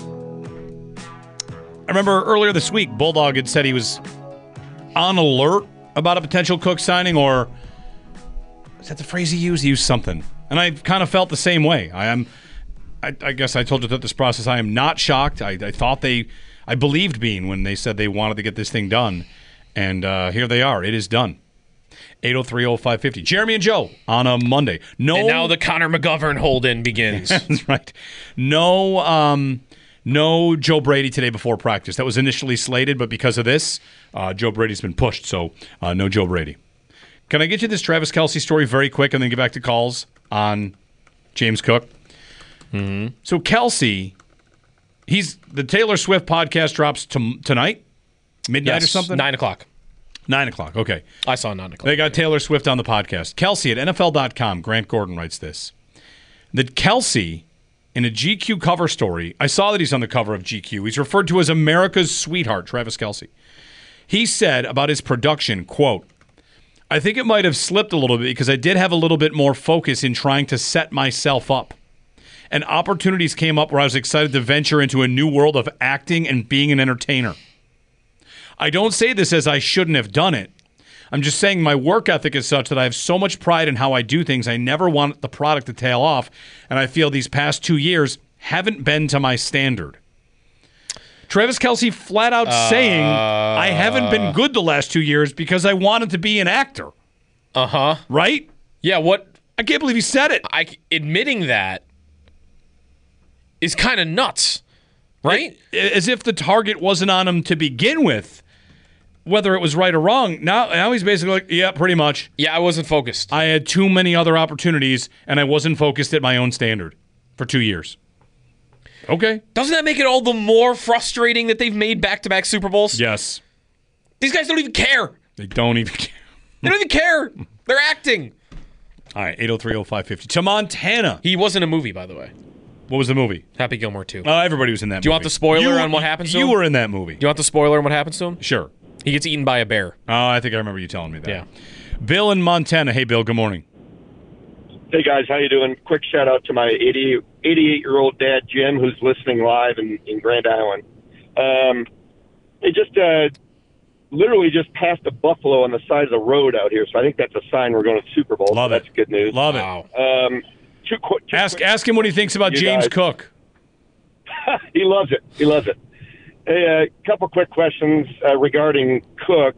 I remember earlier this week, Bulldog had said he was on alert about a potential Cook signing, or is that the phrase he used? He used something. And I kind of felt the same way. I guess I told you that this process, I am not shocked. I believed Beane when they said they wanted to get this thing done. And here they are. It is done. 803-0550. Jeremy and Joe on a Monday. And now the Connor McGovern hold-in begins. That's right. No Joe Brady today before practice. That was initially slated, but because of this, Joe Brady's been pushed, so no Joe Brady. Can I get you this Travis Kelce story very quick and then get back to calls on James Cook? Mm-hmm. So Kelce, the Taylor Swift podcast drops tonight? Midnight or something? 9 o'clock. 9 o'clock, okay. I saw 9 o'clock. They got Taylor Swift on the podcast. Kelsey at NFL.com, Grant Gordon writes this. That Kelsey, in a GQ cover story, I saw that he's on the cover of GQ. He's referred to as America's sweetheart, Travis Kelce. He said about his production, quote, I think it might have slipped a little bit because I did have a little bit more focus in trying to set myself up. And opportunities came up where I was excited to venture into a new world of acting and being an entertainer. I don't say this as I shouldn't have done it. I'm just saying my work ethic is such that I have so much pride in how I do things. I never want the product to tail off, and I feel these past 2 years haven't been to my standard. Travis Kelce flat out saying, I haven't been good the last 2 years because I wanted to be an actor. Uh-huh. Right? Yeah, what? I can't believe he said it. Admitting that is kind of nuts, right? As if the target wasn't on him to begin with, whether it was right or wrong. Now he's basically like, yeah, pretty much. Yeah, I wasn't focused. I had too many other opportunities, and I wasn't focused at my own standard for 2 years. Okay. Doesn't that make it all the more frustrating that they've made back-to-back Super Bowls? Yes. These guys don't even care. They don't even care. They don't even care. They're acting. All right, 803-0550. To Montana. He was in a movie, by the way. What was the movie? Happy Gilmore 2. Everybody was in that movie. Do you want the spoiler on what happens to him? You were in that movie. Do you want the spoiler on what happens to him? Sure. He gets eaten by a bear. Oh, I think I remember you telling me that. Yeah. Bill in Montana. Hey, Bill, good morning. Hey, guys, how you doing? Quick shout-out to my 88-year-old dad, Jim, who's listening live in Grand Island. They just literally just passed a buffalo on the side of the road out here, so I think that's a sign we're going to the Super Bowl. Love so it. That's good news. Love it. Ask him what he thinks about James Cook. He loves it. He loves it. Hey, a couple quick questions regarding Cook.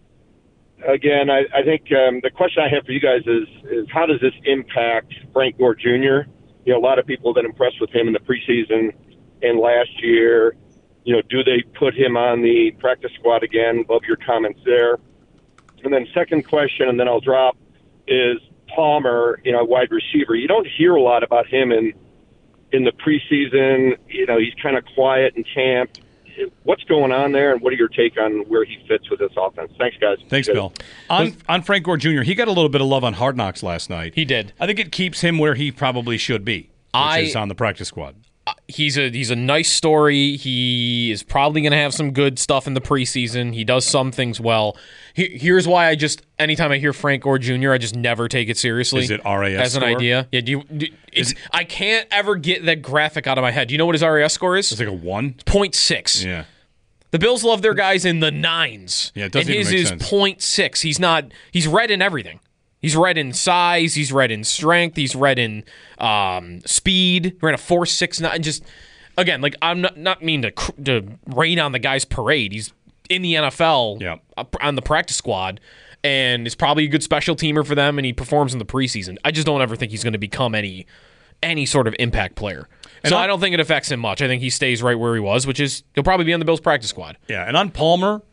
Again, I think the question I have for you guys is how does this impact Frank Gore Jr.? You know, a lot of people have been impressed with him in the preseason and last year. You know, do they put him on the practice squad again? Love your comments there. And then second question, and then I'll drop, is Palmer, you know, wide receiver. You don't hear a lot about him in the preseason. You know, he's kind of quiet in camp. What's going on there, and what are your take on where he fits with this offense? Thanks, guys. Thanks, Bill. On Frank Gore Jr., he got a little bit of love on Hard Knocks last night. He did. I think it keeps him where he probably should be, which is on the practice squad. He's a nice story. He is probably going to have some good stuff in the preseason. He does some things well. Here's why anytime I hear Frank Gore Jr., I just never take it seriously. Is it RAS as an score? idea? Yeah. I can't ever get that graphic out of my head. Do you know what his RAS score is? It's like a 1? 0.6. Yeah. The Bills love their guys in the 9s. Yeah, it doesn't and even his make is sense. 0.6. He's red in everything. He's red in size. He's red in strength. He's red in speed. Ran a 4.69. Just again, like I'm not mean to rain on the guy's parade. He's in the NFL on the practice squad, and is probably a good special teamer for them. And he performs in the preseason. I just don't ever think he's going to become any sort of impact player. So I don't think it affects him much. I think he stays right where he was, which is he'll probably be on the Bills practice squad. Yeah, and on Palmer,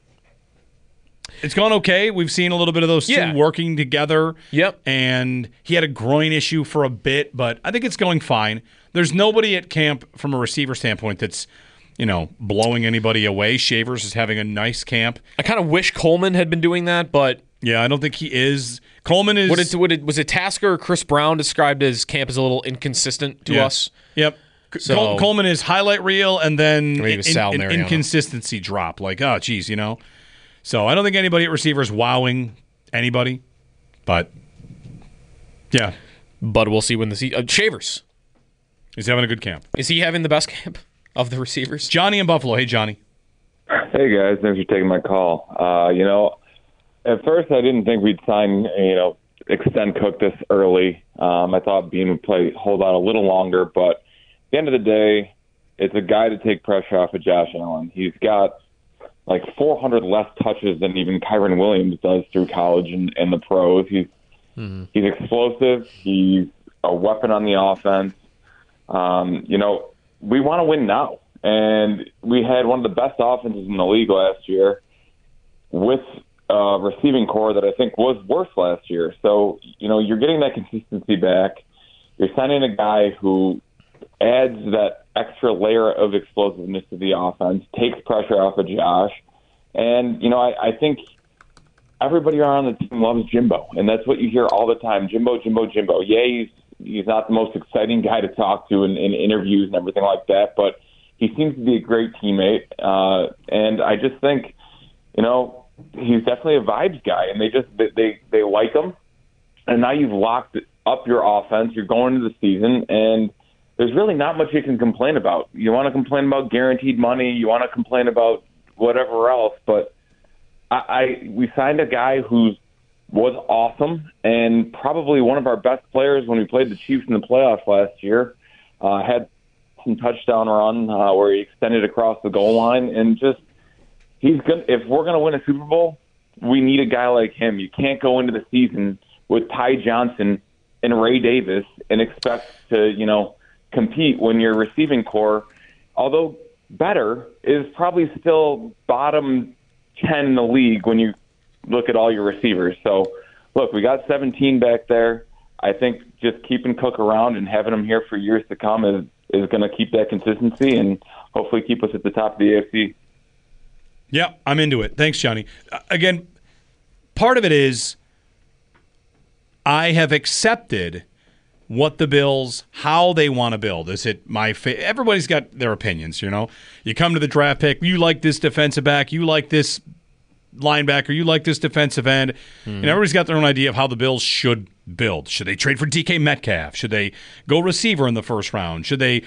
it's gone okay. We've seen a little bit of those two working together. Yep. And he had a groin issue for a bit, but I think it's going fine. There's nobody at camp from a receiver standpoint that's, blowing anybody away. Shavers is having a nice camp. I kind of wish Coleman had been doing that, but yeah, I don't think he is. Coleman is. Was it Tasker or Chris Brown described his camp as a little inconsistent to us? Yep. So, Coleman is highlight reel and then an inconsistency drop. Like, oh, geez, So I don't think anybody at receiver is wowing anybody, but yeah. But we'll see when Shavers. He's having a good camp. Is he having the best camp of the receivers? Johnny in Buffalo. Hey, Johnny. Hey, guys. Thanks for taking my call. At first I didn't think we'd sign, extend Cook this early. I thought Bean would hold on a little longer, but at the end of the day, it's a guy to take pressure off of Josh Allen. He's got like 400 less touches than even Kyren Williams does through college and the pros. He's explosive. He's a weapon on the offense. We want to win now. And we had one of the best offenses in the league last year with a receiving core that I think was worse last year. So, you're getting that consistency back. You're signing a guy who adds that extra layer of explosiveness to the offense, takes pressure off of Josh. And, I think everybody around the team loves Jimbo, and that's what you hear all the time. Jimbo, Jimbo, Jimbo. Yeah, he's not the most exciting guy to talk to in interviews and everything like that, but he seems to be a great teammate. And I just think, he's definitely a vibes guy, and they like him. And now you've locked up your offense. You're going into the season, and there's really not much you can complain about. You want to complain about guaranteed money. You want to complain about whatever else, but we signed a guy who was awesome and probably one of our best players when we played the Chiefs in the playoffs last year. Had some touchdown run where he extended across the goal line, and just if we're gonna win a Super Bowl, we need a guy like him. You can't go into the season with Ty Johnson and Ray Davis and expect to compete when your receiving core, although better, is probably still bottom 10 in the league when you look at all your receivers. So, look, we got 17 back there. I think just keeping Cook around and having him here for years to come is going to keep that consistency and hopefully keep us at the top of the AFC. Yeah, I'm into it. Thanks, Johnny. Again, part of it is I have accepted what the Bills, how they want to build. Is it everybody's got their opinions, You come to the draft pick, you like this defensive back, you like this linebacker, you like this defensive end, and everybody's got their own idea of how the Bills should build. Should they trade for DK Metcalf? Should they go receiver in the first round? Should they,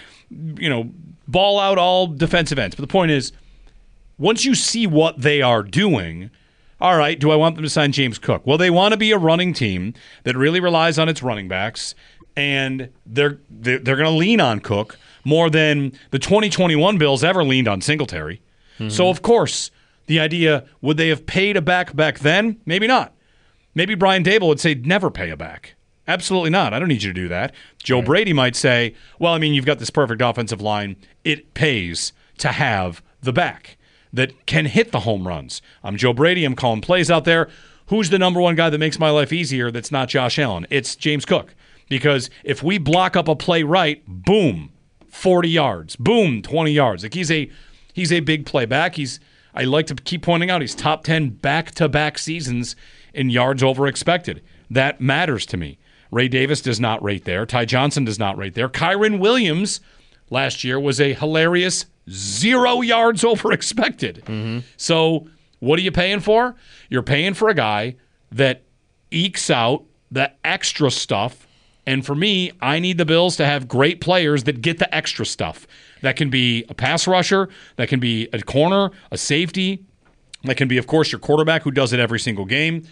ball out all defensive ends? But the point is, once you see what they are doing, all right, do I want them to sign James Cook? Well, they want to be a running team that really relies on its running backs, and they're going to lean on Cook more than the 2021 Bills ever leaned on Singletary. Mm-hmm. So, of course, the idea, would they have paid a back then? Maybe not. Maybe Brian Daboll would say, never pay a back. Absolutely not. I don't need you to do that. Joe Brady might say, well, you've got this perfect offensive line. It pays to have the back that can hit the home runs. I'm Joe Brady. I'm calling plays out there. Who's the number one guy that makes my life easier that's not Josh Allen? It's James Cook. Because if we block up a play right, boom, 40 yards. Boom, 20 yards. Like he's a big play back. I like to keep pointing out he's top 10 back-to-back seasons in yards over expected. That matters to me. Ray Davis does not rate there. Ty Johnson does not rate there. Kyren Williams last year was a hilarious 0 yards over expected. Mm-hmm. So what are you paying for? You're paying for a guy that ekes out the extra stuff. And for me, I need the Bills to have great players that get the extra stuff. That can be a pass rusher. That can be a corner, a safety. That can be, of course, your quarterback who does it every single game.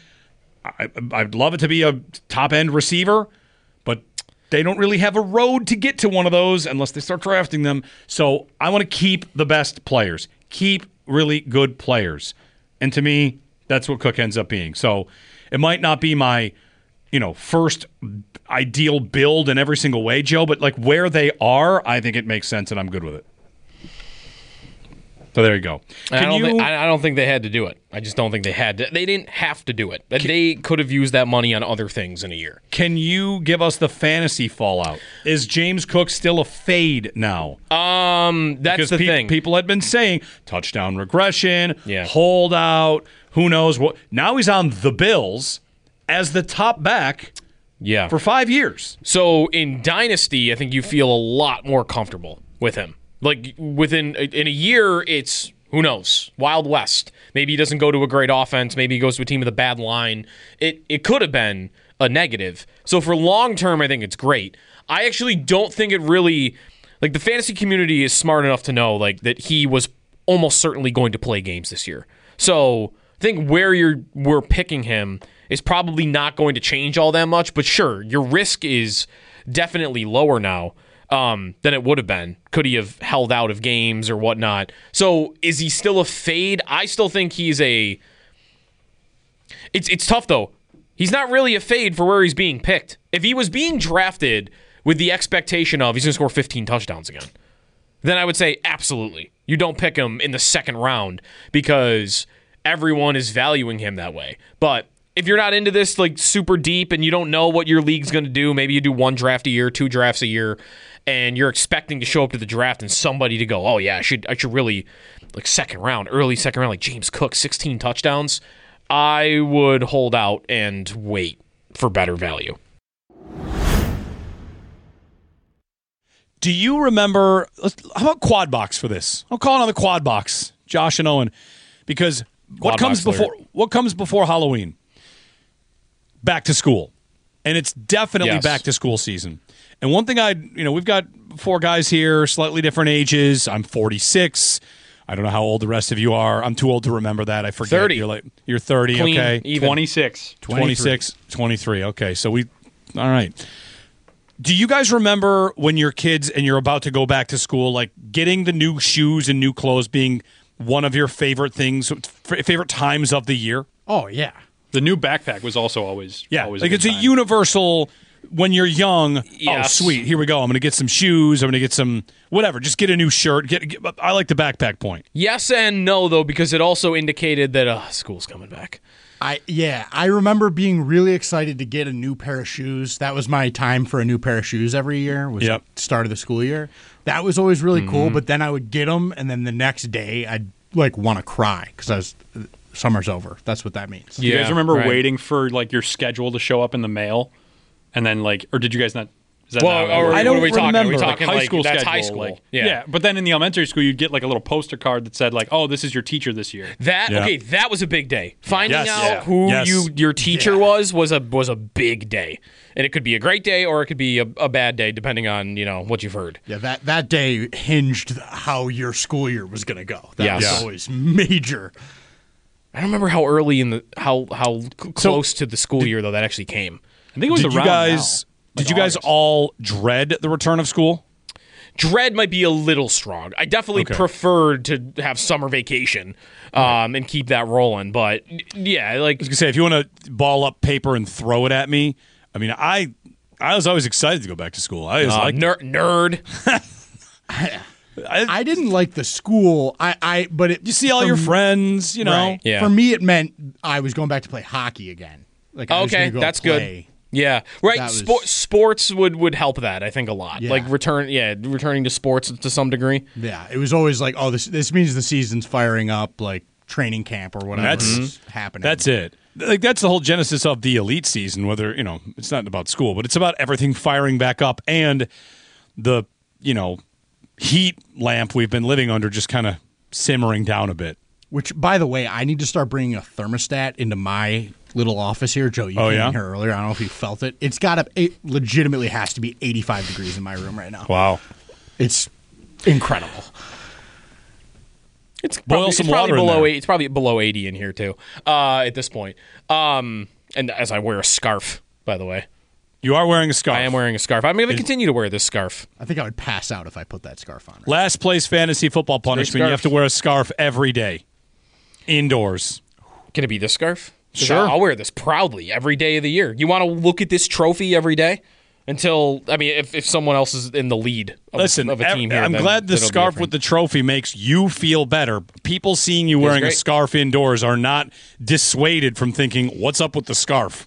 I'd love it to be a top-end receiver, but they don't really have a road to get to one of those unless they start drafting them. So I want to keep the best players. Keep really good players. And to me, that's what Cook ends up being. So it might not be my first ideal build in every single way, Joe, but like where they are, I think it makes sense and I'm good with it. So there you go. I don't think they had to do it. I just don't think they had to. They didn't have to do it. They could have used that money on other things in a year. Can you give us the fantasy fallout? Is James Cook still a fade now? That's the thing. People had been saying touchdown regression, holdout, who knows what. Now he's on the Bills as the top back for 5 years. So in Dynasty, I think you feel a lot more comfortable with him. Like in a year, it's who knows, Wild West. Maybe he doesn't go to a great offense. Maybe he goes to a team with a bad line. It could have been a negative. So for long term, I think it's great. I actually don't think it really the fantasy community is smart enough to know that he was almost certainly going to play games this year. So I think where we're picking him is probably not going to change all that much. But sure, your risk is definitely lower now than it would have been. Could he have held out of games or whatnot? So is he still a fade? I still think he's a... It's tough, though. He's not really a fade for where he's being picked. If he was being drafted with the expectation of he's going to score 15 touchdowns again, then I would say absolutely. You don't pick him in the second round because everyone is valuing him that way. But if you're not into this super deep and you don't know what your league's going to do, maybe you do 1 draft a year, 2 drafts a year, and you're expecting to show up to the draft and somebody to go, oh yeah, I should really early second round, like James Cook, 16 touchdowns. I would hold out and wait for better value. Do you remember, how about Quad Box for this? I'm calling on the Quad Box, Josh and Owen, because what comes before Halloween? Back to school. And it's definitely back to school season. And one thing we've got 4 guys here, slightly different ages. I'm 46. I don't know how old the rest of you are. I'm too old to remember that. I forget. 30. You're 30, Clean, okay. even. 26. 23. Okay, so all right. Do you guys remember when you're kids and you're about to go back to school, like getting the new shoes and new clothes being one of your favorite things, favorite times of the year? Oh, yeah. The new backpack was also always like it's a universal. When you're young, oh sweet, here we go. I'm going to get some shoes. I'm going to get some whatever. Just get a new shirt. I like the backpack point. Yes and no though, because it also indicated that school's coming back. I remember being really excited to get a new pair of shoes. That was my time for a new pair of shoes every year. Was the start of the school year. That was always really cool. But then I would get them, and then the next day I'd want to cry because summer's over. That's what that means. Do you guys remember waiting for your schedule to show up in the mail, and then or did you guys not? Is that I don't remember. Are we talking high school that's schedule? High school. Yeah, but then in the elementary school, you'd get a little poster card that said "Oh, this is your teacher this year." That was a big day. Finding out who your teacher was a big day, and it could be a great day or it could be a bad day depending on what you've heard. Yeah, that day hinged how your school year was going to go. That was always major. I don't remember how early how close to the school year though that actually came. I think it was Did you guys all dread the return of school? Dread might be a little strong. I definitely preferred to have summer vacation and keep that rolling. But yeah, I was gonna say, if you want to ball up paper and throw it at me, I mean, I was always excited to go back to school. I was nerd. I didn't like the school. But you see all your friends, Right. Yeah. For me, it meant I was going back to play hockey again. That's good. Yeah, right. Sports would help that, I think, a lot. Yeah. Returning to sports to some degree. Yeah, it was always this means the season's firing up, like training camp or whatever is happening. That's it. That's the whole genesis of the elite season. Whether it's not about school, but it's about everything firing back up and the heat lamp we've been living under just kind of simmering down a bit. Which, by the way, I need to start bringing a thermostat into my little office here. Joe, you came in here earlier. I don't know if you felt it. It legitimately has to be 85 degrees in my room right now. Wow. It's incredible. It's probably below 80 in here, too, at this point. And as I wear a scarf, by the way. You are wearing a scarf. I am wearing a scarf. I'm going to continue to wear this scarf. I think I would pass out if I put that scarf on. Right? Last place fantasy football punishment. You have to wear a scarf every day. Indoors. Can it be this scarf? Sure. I'll wear this proudly every day of the year. You want to look at this trophy every day? If someone else is in the lead of a team here. I'm glad the scarf with the trophy makes you feel better. People seeing you wearing a scarf indoors are not dissuaded from thinking, what's up with the scarf?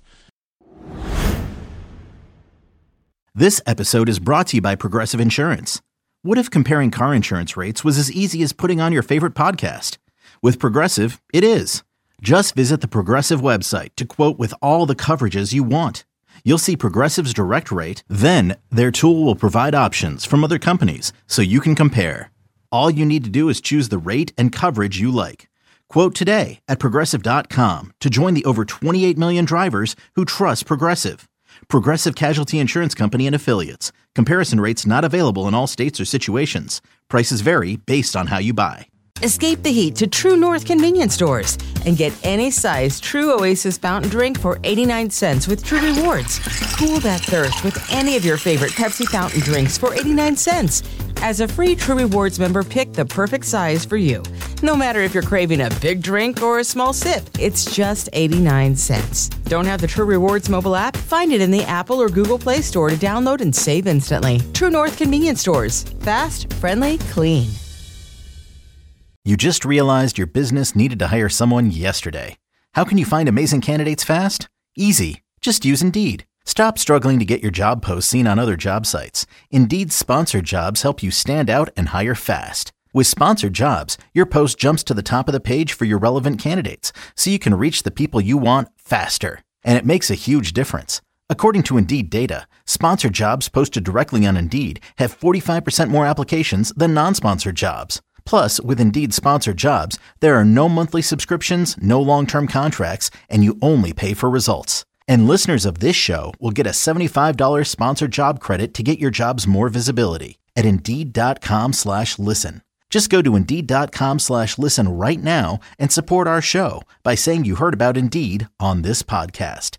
This episode is brought to you by Progressive Insurance. What if comparing car insurance rates was as easy as putting on your favorite podcast? With Progressive, it is. Just visit the Progressive website to quote with all the coverages you want. You'll see Progressive's direct rate, then their tool will provide options from other companies so you can compare. All you need to do is choose the rate and coverage you like. Quote today at Progressive.com to join the over 28 million drivers who trust Progressive. Progressive Casualty Insurance Company and Affiliates. Comparison rates not available in all states or situations. Prices vary based on how you buy. Escape the heat to True North convenience stores and get any size True Oasis fountain drink for 89 cents with True Rewards. Cool that thirst with any of your favorite Pepsi fountain drinks for 89 cents. As a free True Rewards member, pick the perfect size for you. No matter if you're craving a big drink or a small sip, it's just 89 cents. Don't have the True Rewards mobile app? Find it in the Apple or Google Play Store to download and save instantly. True North convenience stores. Fast, friendly, clean. You just realized your business needed to hire someone yesterday. How can you find amazing candidates fast? Easy. Just use Indeed. Stop struggling to get your job posts seen on other job sites. Indeed's sponsored jobs help you stand out and hire fast. With Sponsored Jobs, your post jumps to the top of the page for your relevant candidates, so you can reach the people you want faster. And it makes a huge difference. According to Indeed data, sponsored jobs posted directly on Indeed have 45% more applications than non-sponsored jobs. Plus, with Indeed Sponsored Jobs, there are no monthly subscriptions, no long-term contracts, and you only pay for results. And listeners of this show will get a $75 sponsored job credit to get your jobs more visibility at Indeed.com/listen. Just go to Indeed.com/listen right now and support our show by saying you heard about Indeed on this podcast.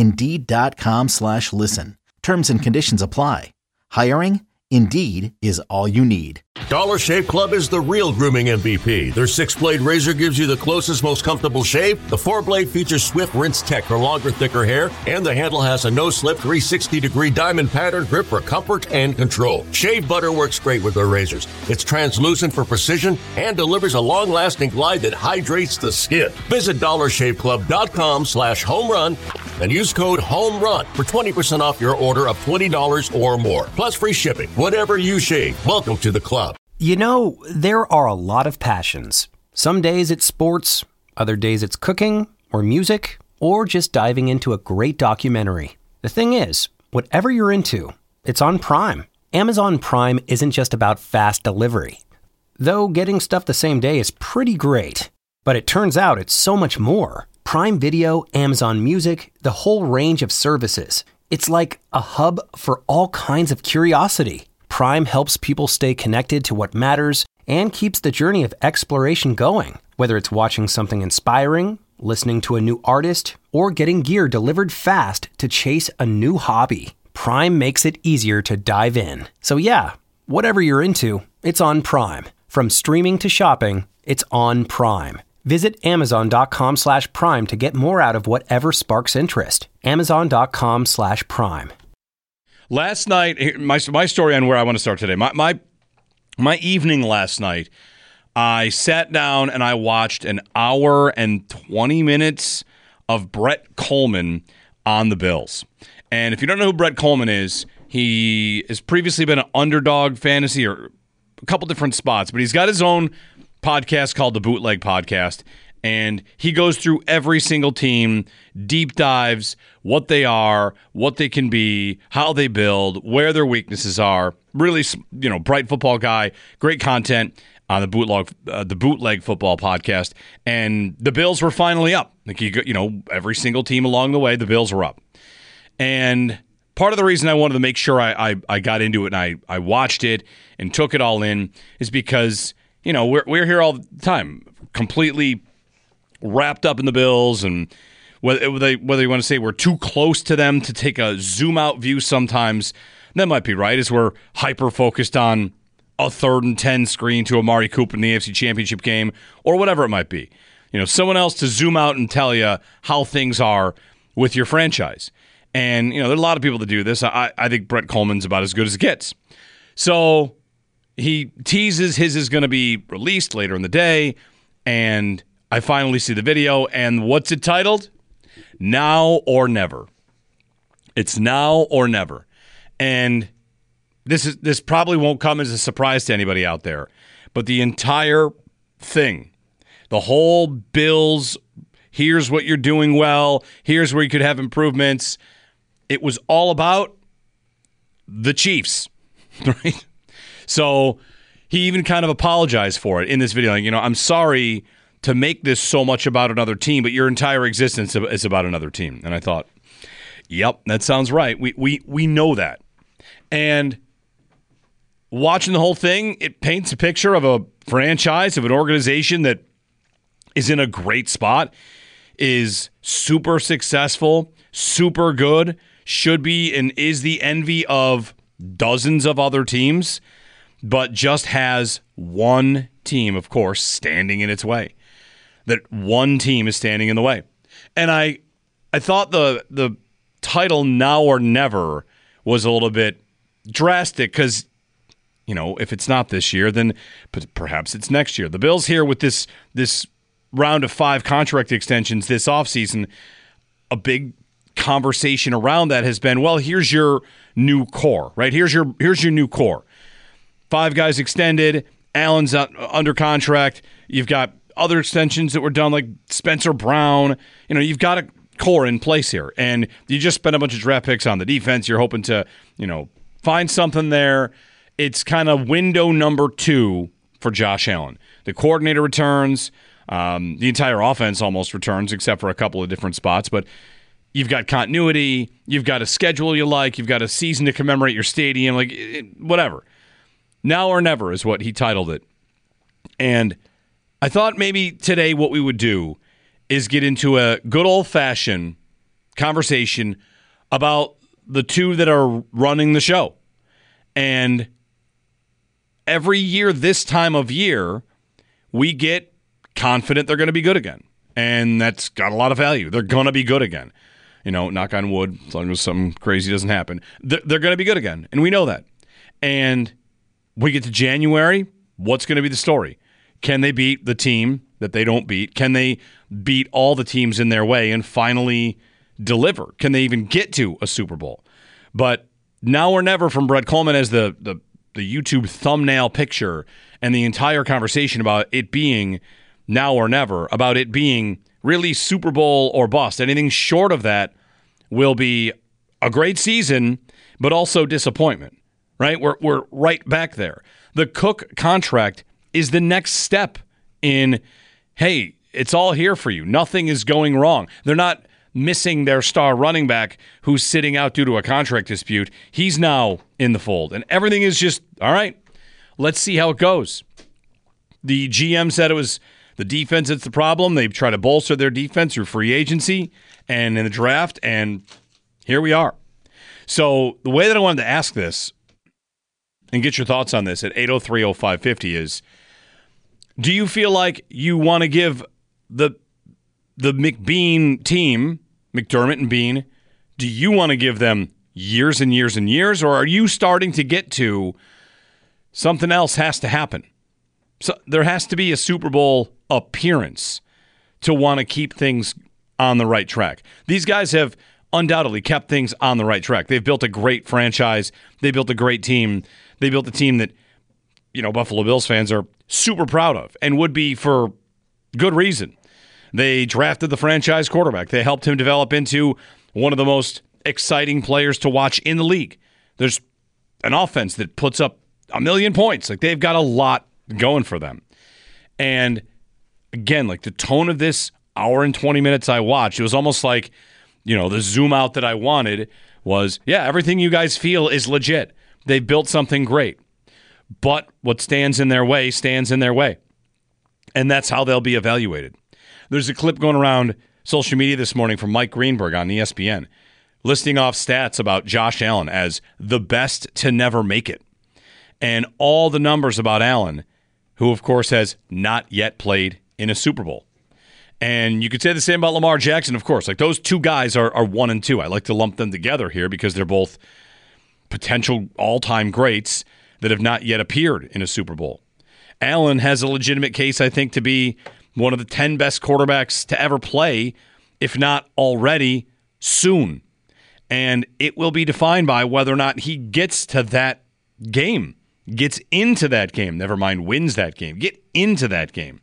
Indeed.com/listen. Terms and conditions apply. Hiring? Indeed is all you need. Dollar Shave Club is the real grooming MVP. Their 6-blade razor gives you the closest, most comfortable shave. The 4-blade features Swift Rinse Tech for longer, thicker hair, and the handle has a no-slip 360-degree diamond pattern grip for comfort and control. Shave butter works great with their razors. It's translucent for precision and delivers a long-lasting glide that hydrates the skin. Visit DollarShaveClub.com/homerun and use code HOMERUN for 20% off your order of $20 or more, plus free shipping. Whatever you shave, welcome to the club. You know, there are a lot of passions. Some days it's sports, other days it's cooking, or music, or just diving into a great documentary. The thing is, whatever you're into, it's on Prime. Amazon Prime isn't just about fast delivery. Though getting stuff the same day is pretty great. But it turns out it's so much more. Prime Video, Amazon Music, the whole range of services. It's like a hub for all kinds of curiosity. Prime helps people stay connected to what matters and keeps the journey of exploration going. Whether it's watching something inspiring, listening to a new artist, or getting gear delivered fast to chase a new hobby, Prime makes it easier to dive in. So yeah, whatever you're into, it's on Prime. From streaming to shopping, it's on Prime. Visit Amazon.com/Prime to get more out of whatever sparks interest. Amazon.com/Prime. Last night, my story on where I want to start today. My evening last night, I sat down and I watched an hour and 20 minutes of Brett Coleman on the Bills. And if you don't know who Brett Coleman is, he has previously been an Underdog Fantasy or a couple different spots, but he's got his own podcast called the Bootleg Podcast. And he goes through every single team, deep dives, what they are, what they can be, how they build, where their weaknesses are. Really, bright football guy, great content on the Bootleg Football Podcast. And the Bills were finally up. Like every single team along the way, the Bills were up. And part of the reason I wanted to make sure I got into it and I watched it and took it all in is because we're here all the time, completely wrapped up in the Bills, and whether you want to say we're too close to them to take a zoom out view sometimes, that might be right, as we're hyper focused on a 3rd and 10 screen to Amari Cooper in the AFC Championship game, or whatever it might be. Someone else to zoom out and tell you how things are with your franchise. And there are a lot of people that do this. I think Brett Coleman's about as good as it gets. So he teases his is going to be released later in the day, and I finally see the video, and what's it titled? Now or Never. It's now or never. And this probably won't come as a surprise to anybody out there, but the entire thing, the whole Bills, here's what you're doing well, here's where you could have improvements, it was all about the Chiefs, right? So he even kind of apologized for it in this video. Like, I'm sorry to make this so much about another team, but your entire existence is about another team. And I thought, yep, that sounds right. We know that. And watching the whole thing, it paints a picture of a franchise, of an organization that is in a great spot, is super successful, super good, should be and is the envy of dozens of other teams, but just has one team, of course, standing in its way. That one team is standing in the way. And I thought the title Now or Never was a little bit drastic because, if it's not this year, then perhaps it's next year. The Bills here with this round of 5 contract extensions this offseason, a big conversation around that has been, well, here's your new core, right? Here's your new core. 5 guys extended, Allen's under contract. You've got other extensions that were done, like Spencer Brown. You've got a core in place here, and you just spent a bunch of draft picks on the defense. You're hoping to, find something there. It's kind of window number 2 for Josh Allen. The coordinator returns. The entire offense almost returns, except for a couple of different spots. But you've got continuity. You've got a schedule you like. You've got a season to commemorate your stadium. Whatever. Now or never is what he titled it. And I thought maybe today what we would do is get into a good old-fashioned conversation about the two that are running the show. And every year this time of year, we get confident they're going to be good again. And that's got a lot of value. They're going to be good again. Knock on wood, as long as something crazy doesn't happen. They're going to be good again, and we know that. And we get to January, what's going to be the story? Can they beat the team that they don't beat? Can they beat all the teams in their way and finally deliver? Can they even get to a Super Bowl? But now or never from Brett Coleman as the YouTube thumbnail picture, and the entire conversation about it being now or never, about it being really Super Bowl or bust. Anything short of that will be a great season, but also disappointment, right? We're right back there. The Cook contract is the next step in, hey, it's all here for you. Nothing is going wrong. They're not missing their star running back who's sitting out due to a contract dispute. He's now in the fold, and everything is just, all right, let's see how it goes. The GM said it was the defense that's the problem. They try to bolster their defense through free agency and in the draft, and here we are. So the way that I wanted to ask this and get your thoughts on this at 803-0550 is, do you feel like you want to give the McBean team, McDermott and Bean, do you want to give them years and years and years, or are you starting to get to something else has to happen? So there has to be a Super Bowl appearance to want to keep things on the right track. These guys have undoubtedly kept things on the right track. They've built a great franchise. They built a great team. They built a team that, Buffalo Bills fans are super proud of and would be for good reason. They drafted the franchise quarterback. They helped him develop into one of the most exciting players to watch in the league. There's an offense that puts up 1 million points. They've got a lot going for them. And again, the tone of this hour and 20 minutes I watched, it was almost like, the zoom out that I wanted was, yeah, everything you guys feel is legit. They've built something great. But what stands in their way stands in their way. And that's how they'll be evaluated. There's a clip going around social media this morning from Mike Greenberg on ESPN listing off stats about Josh Allen as the best to never make it. And all the numbers about Allen, who, of course, has not yet played in a Super Bowl. And you could say the same about Lamar Jackson, of course. Those two guys are 1 and 2. I like to lump them together here because they're both potential all-time greats that have not yet appeared in a Super Bowl. Allen has a legitimate case, I think, to be one of the 10 best quarterbacks to ever play, if not already, soon. And it will be defined by whether or not he gets to that game, gets into that game, never mind wins that game, get into that game.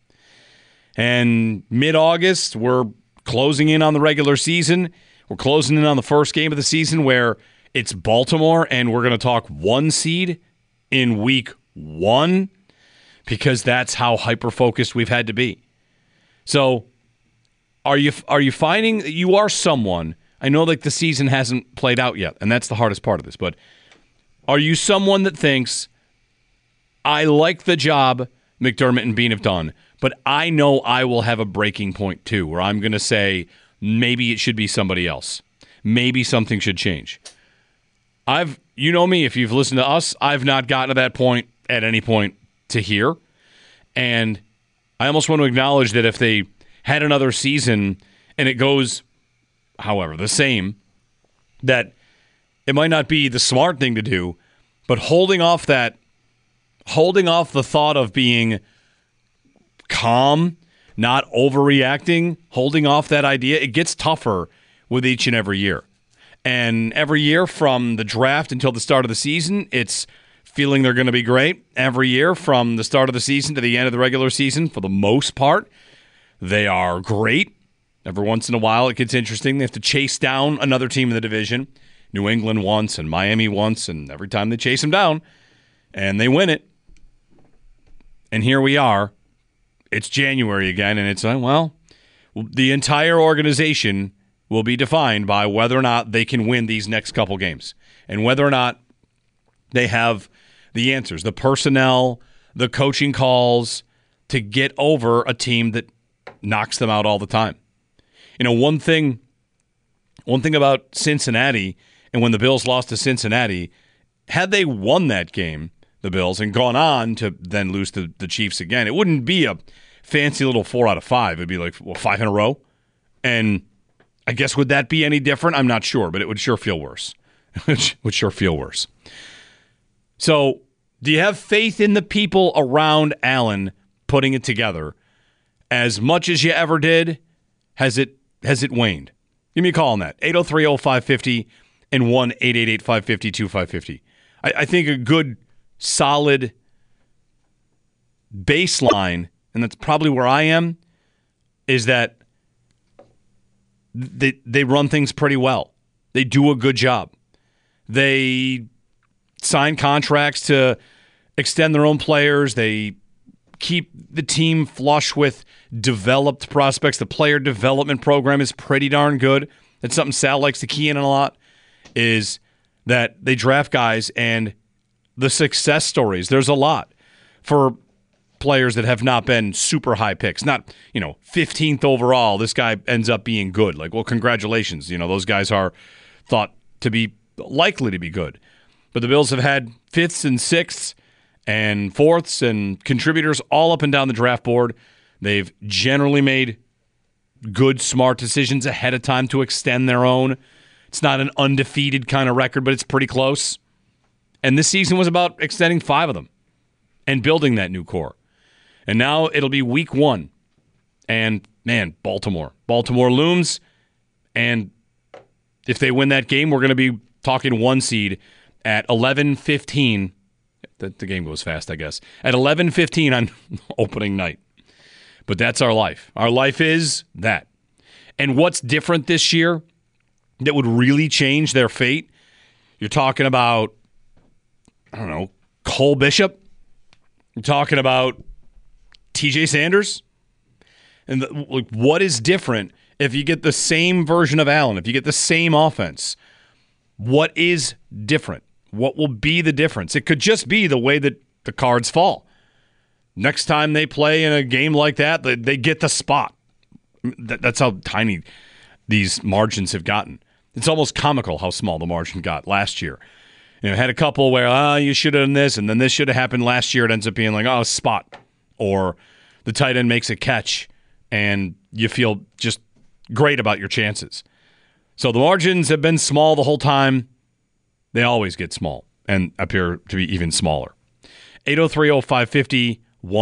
And mid-August, we're closing in on the regular season. We're closing in on the first game of the season where it's Baltimore, and we're going to talk 1 seed in week 1 because that's how hyper-focused we've had to be. So are you finding that you are someone, I know the season hasn't played out yet, and that's the hardest part of this, but are you someone that thinks, I like the job McDermott and Bean have done, but I know I will have a breaking point too, where I'm going to say maybe it should be somebody else. Maybe something should change. You know me, if you've listened to us, I've not gotten to that point at any point to here. And I almost want to acknowledge that if they had another season and it goes, however, the same, that it might not be the smart thing to do, but holding off the thought of being calm, not overreacting, holding off that idea, it gets tougher with each and every year. And every year from the draft until the start of the season, it's feeling they're going to be great every year from the start of the season to the end of the regular season. For the most part, they are great. Every once in a while, it gets interesting. They have to chase down another team in the division. New England once and Miami once, and every time they chase them down, and they win it. And here we are. It's January again, and it's, well, the entire organization will be defined by whether or not they can win these next couple games and whether or not they have the answers, the personnel, the coaching calls to get over a team that knocks them out all the time. You know, one thing about Cincinnati, and when the Bills lost to Cincinnati, had they won that game, the Bills, and gone on to then lose to the Chiefs again, it wouldn't be a fancy little 4 out of 5. It'd be like 5 in a row. And I guess would that be any different? I'm not sure, but it would sure feel worse. It would sure feel worse. So, do you have faith in the people around Allen putting it together? As much as you ever did, has it waned? Give me a call on that. 803-0550 and 1-888-550-2550. I think a good, solid baseline, and that's probably where I am, is that they run things pretty well. They do a good job. They sign contracts to extend their own players. They keep the team flush with developed prospects. The player development program is pretty darn good. That's something Sal likes to key in on a lot, is that they draft guys and the success stories. There's a lot for players that have not been super high picks. Not, 15th overall, this guy ends up being good. Like, well, congratulations. Those guys are thought to be likely to be good. But the Bills have had 5th and 6th and 4ths and contributors all up and down the draft board. They've generally made good, smart decisions ahead of time to extend their own. It's not an undefeated kind of record, but it's pretty close. And this season was about extending 5 of them and building that new core. And now it'll be week 1. And, man, Baltimore. Baltimore looms. And if they win that game, we're going to be talking 1 seed at 11:15. The game goes fast, I guess. At 11:15 on opening night. But that's our life. Our life is that. And what's different this year that would really change their fate? You're talking about, Cole Bishop. You're talking about TJ Sanders. And what is different if you get the same version of Allen, if you get the same offense? What is different? What will be the difference? It could just be the way that the cards fall. Next time they play in a game like that, they get the spot. That's how tiny these margins have gotten. It's almost comical how small the margin got last year. Had a couple where, you should have done this, and then this should have happened last year. It ends up being like, spot. Or the tight end makes a catch, and you feel just great about your chances. So the margins have been small the whole time. They always get small and appear to be even smaller. 803-0550,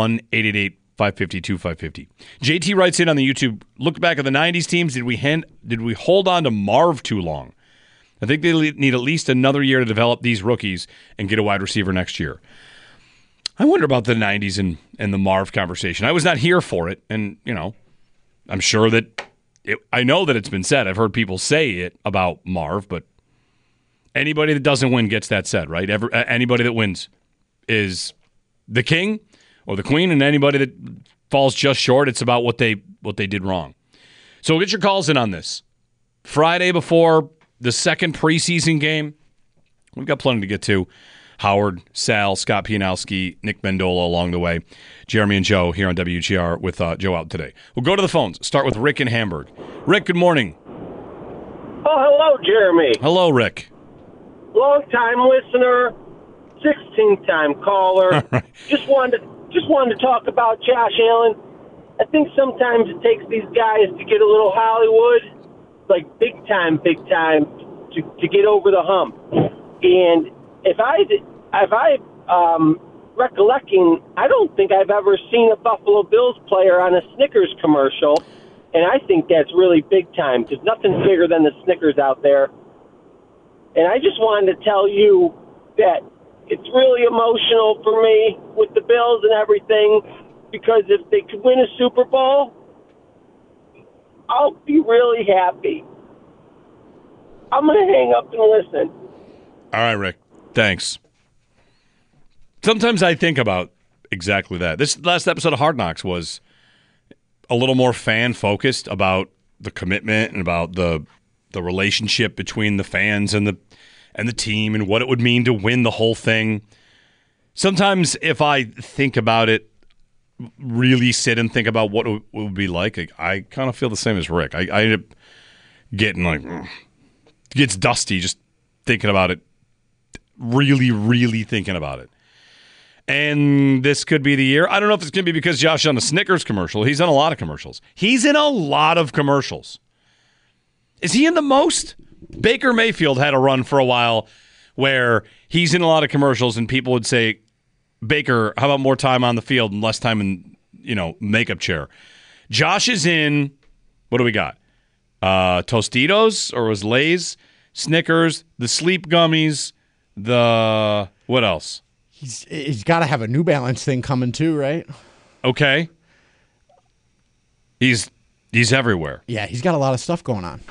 1-888-550-2550. JT writes in on the YouTube, look back at the 90s teams. Did we hold on to Marv too long? I think they need at least another year to develop these rookies and get a wide receiver next year. I wonder about the 90s and the Marv conversation. I was not here for it, and, I'm sure that I know that it's been said. I've heard people say it about Marv, but anybody that doesn't win gets that said, right? Anybody that wins is the king or the queen, and anybody that falls just short, it's about what they did wrong. So we'll get your calls in on this. Friday before the second preseason game, we've got plenty to get to. Howard, Sal, Scott Pianowski, Nick Mendola along the way. Jeremy and Joe here on WGR with Joe out today. We'll go to the phones. Start with Rick in Hamburg. Rick, good morning. Oh, hello, Jeremy. Hello, Rick. Long-time listener, 16-time caller. Right. Just wanted to talk about Josh Allen. I think sometimes it takes these guys to get a little Hollywood, like big time, to get over the hump. And if I recollecting, I don't think I've ever seen a Buffalo Bills player on a Snickers commercial, and I think that's really big time because nothing's bigger than the Snickers out there. And I just wanted to tell you that it's really emotional for me with the Bills and everything, because if they could win a Super Bowl, I'll be really happy. I'm going to hang up and listen. All right, Rick. Thanks. Sometimes I think about exactly that. This last episode of Hard Knocks was a little more fan-focused about the commitment and about the relationship between the fans and the team and what it would mean to win the whole thing. Sometimes if I think about it, really sit and think about what it would be like I kind of feel the same as Rick. I end up getting it gets dusty just thinking about it, really, really thinking about it. And this could be the year. I don't know if it's going to be because Josh is on a Snickers commercial. He's on a lot of commercials. He's in a lot of commercials. Is he in the most? Baker Mayfield had a run for a while where he's in a lot of commercials and people would say, Baker, how about more time on the field and less time in, makeup chair? Josh is in, what do we got? Tostitos, or was Lay's, Snickers, the sleep gummies, what else? He's got to have a New Balance thing coming too, right? Okay. He's everywhere. Yeah, he's got a lot of stuff going on.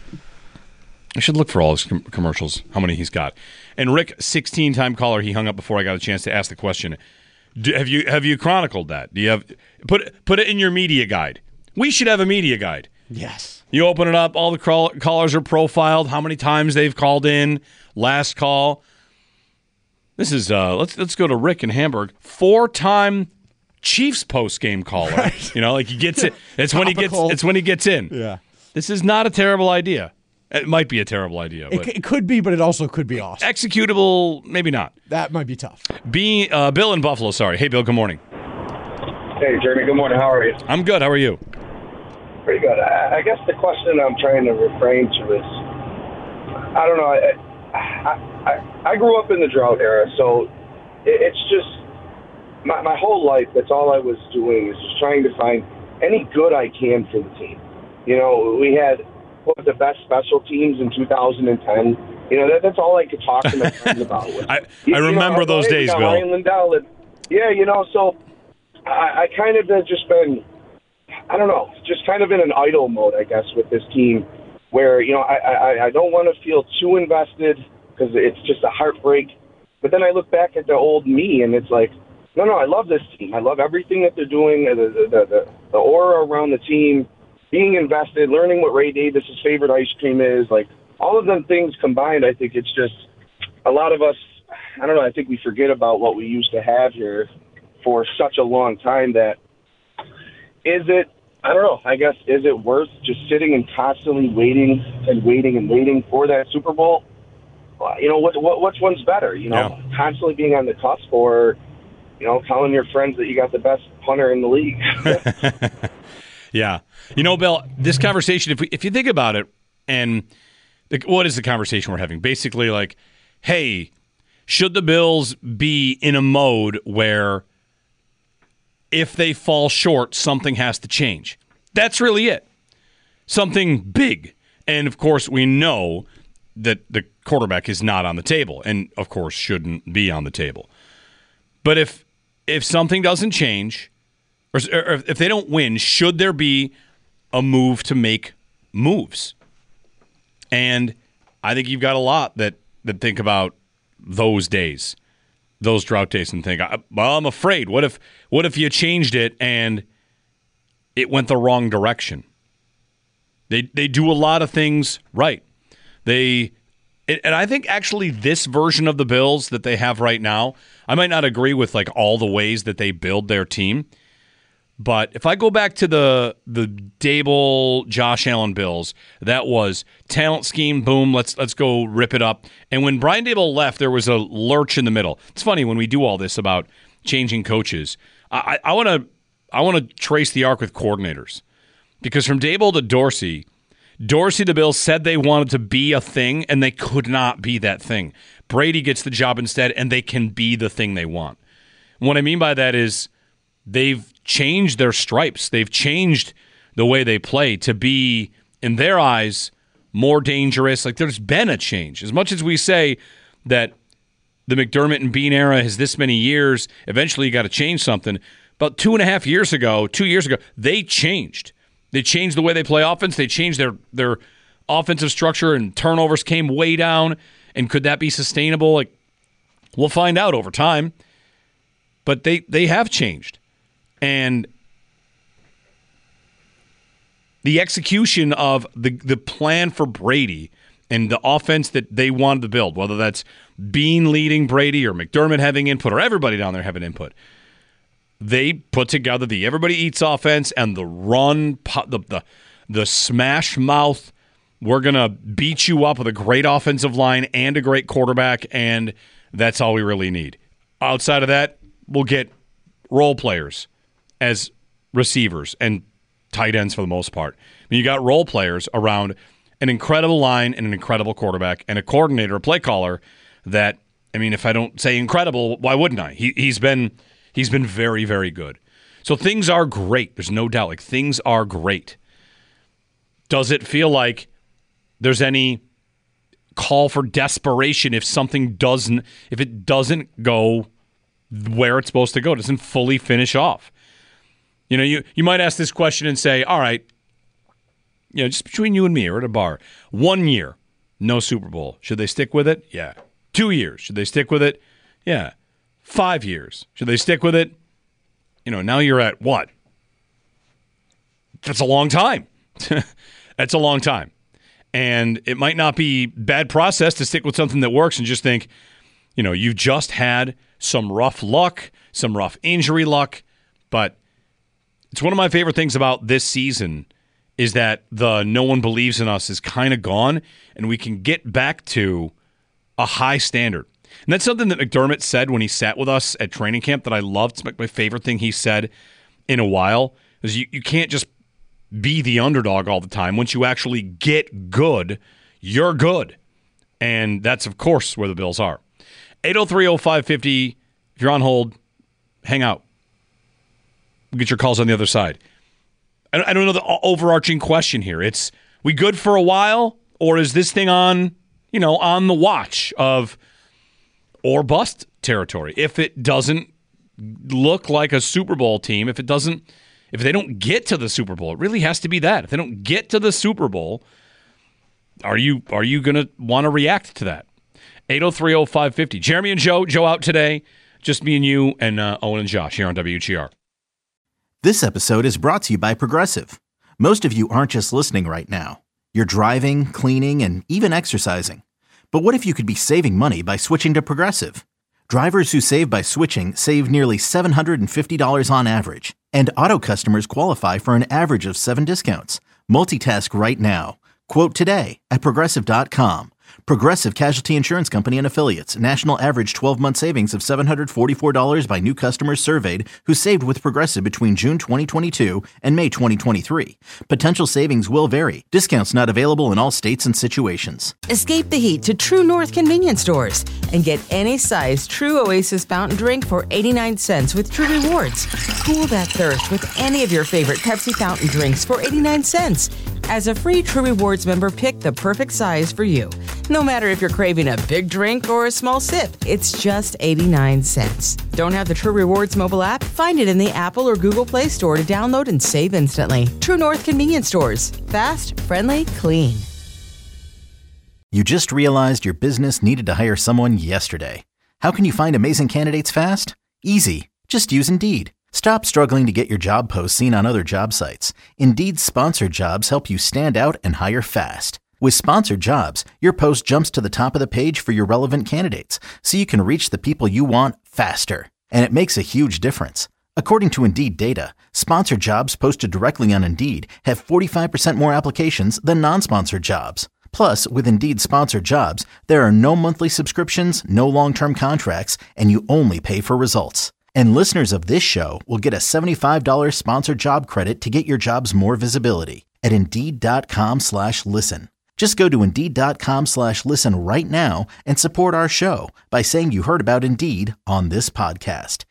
I should look for all his commercials, how many he's got. And Rick, 16-time caller, he hung up before I got a chance to ask the question. Have you chronicled that? Do you have put it in your media guide? We should have a media guide. Yes. You open it up, all the callers are profiled, how many times they've called in, last call. This is let's go to Rick in Hamburg, 4-time Chiefs post-game caller. Right. He gets it. It's when he gets in. Yeah. This is not a terrible idea. It might be a terrible idea. But it could be, but it also could be awesome. Executable, maybe not. That might be tough. Bill in Buffalo, sorry. Hey, Bill, good morning. Hey, Jeremy, good morning. How are you? I'm good. How are you? Pretty good. I guess the question I'm trying to refrain to is, I don't know, I grew up in the drought era, so it's just, my whole life, that's all I was doing is just trying to find any good I can for the team. We had one of the best special teams in 2010. That's all I could talk to my friends about. I remember those days, Bill. Ryan Lindell so I kind of have just been, I don't know, just kind of in an idle mode, I guess, with this team where, I don't want to feel too invested because it's just a heartbreak. But then I look back at the old me and it's like, no, I love this team. I love everything that they're doing, the aura around the team, being invested, learning what Ray Davis's favorite ice cream is, like all of them things combined. I think it's just a lot of us, I don't know, I think we forget about what we used to have here for such a long time that is it worth just sitting and constantly waiting for that Super Bowl? Which one's better? Constantly being on the cusp or, telling your friends that you got the best punter in the league. Yeah. Bill, this conversation, if you think about it, and what is the conversation we're having? Basically like, hey, should the Bills be in a mode where if they fall short, something has to change? That's really it. Something big. And, of course, we know that the quarterback is not on the table and, of course, shouldn't be on the table. But if something doesn't change, or if they don't win, should there be a move to make moves? And I think you've got a lot that think about those days, those drought days, and think, well, I'm afraid. What if you changed it and it went the wrong direction? They do a lot of things right. And I think actually this version of the Bills that they have right now, I might not agree with like all the ways that they build their team. But if I go back to the Dable, Josh Allen Bills, that was talent scheme, boom, let's go rip it up. And when Brian Dable left, there was a lurch in the middle. It's funny when we do all this about changing coaches. I want to trace the arc with coordinators, because from Dable to Dorsey, the Bills said they wanted to be a thing, and they could not be that thing. Brady gets the job instead, and they can be the thing they want. And what I mean by that is they've changed their stripes. They've changed the way they play to be, in their eyes, more dangerous. Like, there's been a change. As much as we say that the McDermott and Bean era is this many years. Eventually, you got to change something. About 2 years ago, they changed. They changed the way they play offense. They changed their offensive structure, and turnovers came way down. And could that be sustainable? Like, we'll find out over time. But they have changed. And the execution of the plan for Brady and the offense that they wanted to build, whether that's Bean leading Brady or McDermott having input or everybody down there having input, they put together the everybody eats offense and the run, the smash mouth. We're going to beat you up with a great offensive line and a great quarterback, and that's all we really need. Outside of that, we'll get role players as receivers and tight ends for the most part. I mean, you got role players around an incredible line and an incredible quarterback and a coordinator, a play caller that, I mean, if I don't say incredible, why wouldn't I? He's been very, very good. So things are great. There's no doubt. Like, things are great. Does it feel like there's any call for desperation if it doesn't go where it's supposed to go, doesn't fully finish off? You know, you might ask this question and say, all right, you know, just between you and me, or at a bar, 1 year, no Super Bowl. Should they stick with it? Yeah. 2 years. Should they stick with it? Yeah. 5 years. Should they stick with it? You know, now you're at what? That's a long time. That's a long time. And it might not be bad process to stick with something that works and just think, you know, you've just had some rough luck, some rough injury luck, but it's one of my favorite things about this season is that the no one believes in us is kind of gone, and we can get back to a high standard. And that's something that McDermott said when he sat with us at training camp that I loved. It's my favorite thing he said in a while, is you can't just be the underdog all the time. Once you actually get good, you're good. And that's, of course, where the Bills are. 803-0550. If you're on hold, hang out. We'll get your calls on the other side. I don't know the overarching question here. It's, we good for a while, or is this thing on the watch of or bust territory? If it doesn't look like a Super Bowl team, if they don't get to the Super Bowl, it really has to be that. If they don't get to the Super Bowl, are you going to want to react to that? 803-0550. Jeremy and Joe out today. Just me and you and Owen and Josh here on WGR. This episode is brought to you by Progressive. Most of you aren't just listening right now. You're driving, cleaning, and even exercising. But what if you could be saving money by switching to Progressive? Drivers who save by switching save nearly $750 on average. And auto customers qualify for an average of 7 discounts. Multitask right now. Quote today at Progressive.com. Progressive Casualty Insurance Company and Affiliates. National average 12-month savings of $744 by new customers surveyed who saved with Progressive between June 2022 and May 2023. Potential savings will vary. Discounts not available in all states and situations. Escape the heat to True North convenience stores and get any size True Oasis fountain drink for 89 cents with True Rewards. Cool that thirst with any of your favorite Pepsi fountain drinks for 89 cents. As a free True Rewards member, pick the perfect size for you. No matter if you're craving a big drink or a small sip, it's just 89 cents. Don't have the True Rewards mobile app? Find it in the Apple or Google Play Store to download and save instantly. True North convenience stores. Fast, friendly, clean. You just realized your business needed to hire someone yesterday. How can you find amazing candidates fast? Easy. Just use Indeed. Stop struggling to get your job posts seen on other job sites. Indeed's sponsored jobs help you stand out and hire fast. With sponsored jobs, your post jumps to the top of the page for your relevant candidates, so you can reach the people you want faster. And it makes a huge difference. According to Indeed data, sponsored jobs posted directly on Indeed have 45% more applications than non-sponsored jobs. Plus, with Indeed sponsored jobs, there are no monthly subscriptions, no long-term contracts, and you only pay for results. And listeners of this show will get a $75 sponsored job credit to get your jobs more visibility at Indeed.com/listen. Just go to Indeed.com/listen right now and support our show by saying you heard about Indeed on this podcast.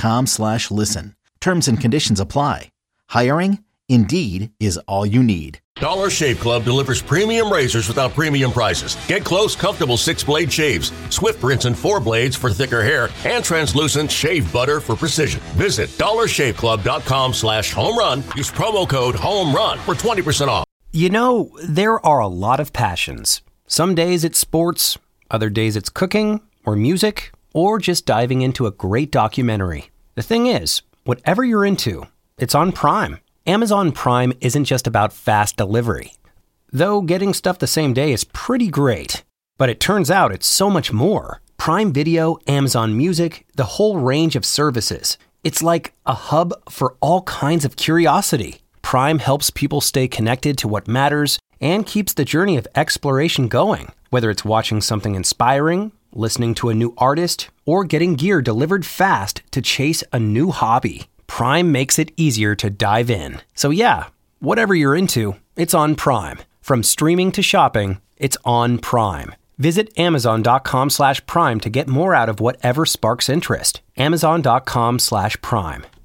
Indeed.com/listen. Terms and conditions apply. Hiring? Indeed is all you need. Dollar Shave Club delivers premium razors without premium prices. Get close, comfortable 6-blade shaves, swift rinse and 4 blades for thicker hair, and translucent shave butter for precision. Visit dollarshaveclub.com/home run. Use promo code HOMERUN for 20% off. You know, there are a lot of passions. Some days it's sports, other days it's cooking or music, or just diving into a great documentary. The thing is, whatever you're into, it's on Prime. Amazon Prime isn't just about fast delivery. Though getting stuff the same day is pretty great. But it turns out it's so much more. Prime Video, Amazon Music, the whole range of services. It's like a hub for all kinds of curiosity. Prime helps people stay connected to what matters and keeps the journey of exploration going. Whether it's watching something inspiring, listening to a new artist, or getting gear delivered fast to chase a new hobby. Prime makes it easier to dive in. So yeah, whatever you're into, it's on Prime. From streaming to shopping, it's on Prime. Visit Amazon.com/Prime to get more out of whatever sparks interest. Amazon.com/Prime.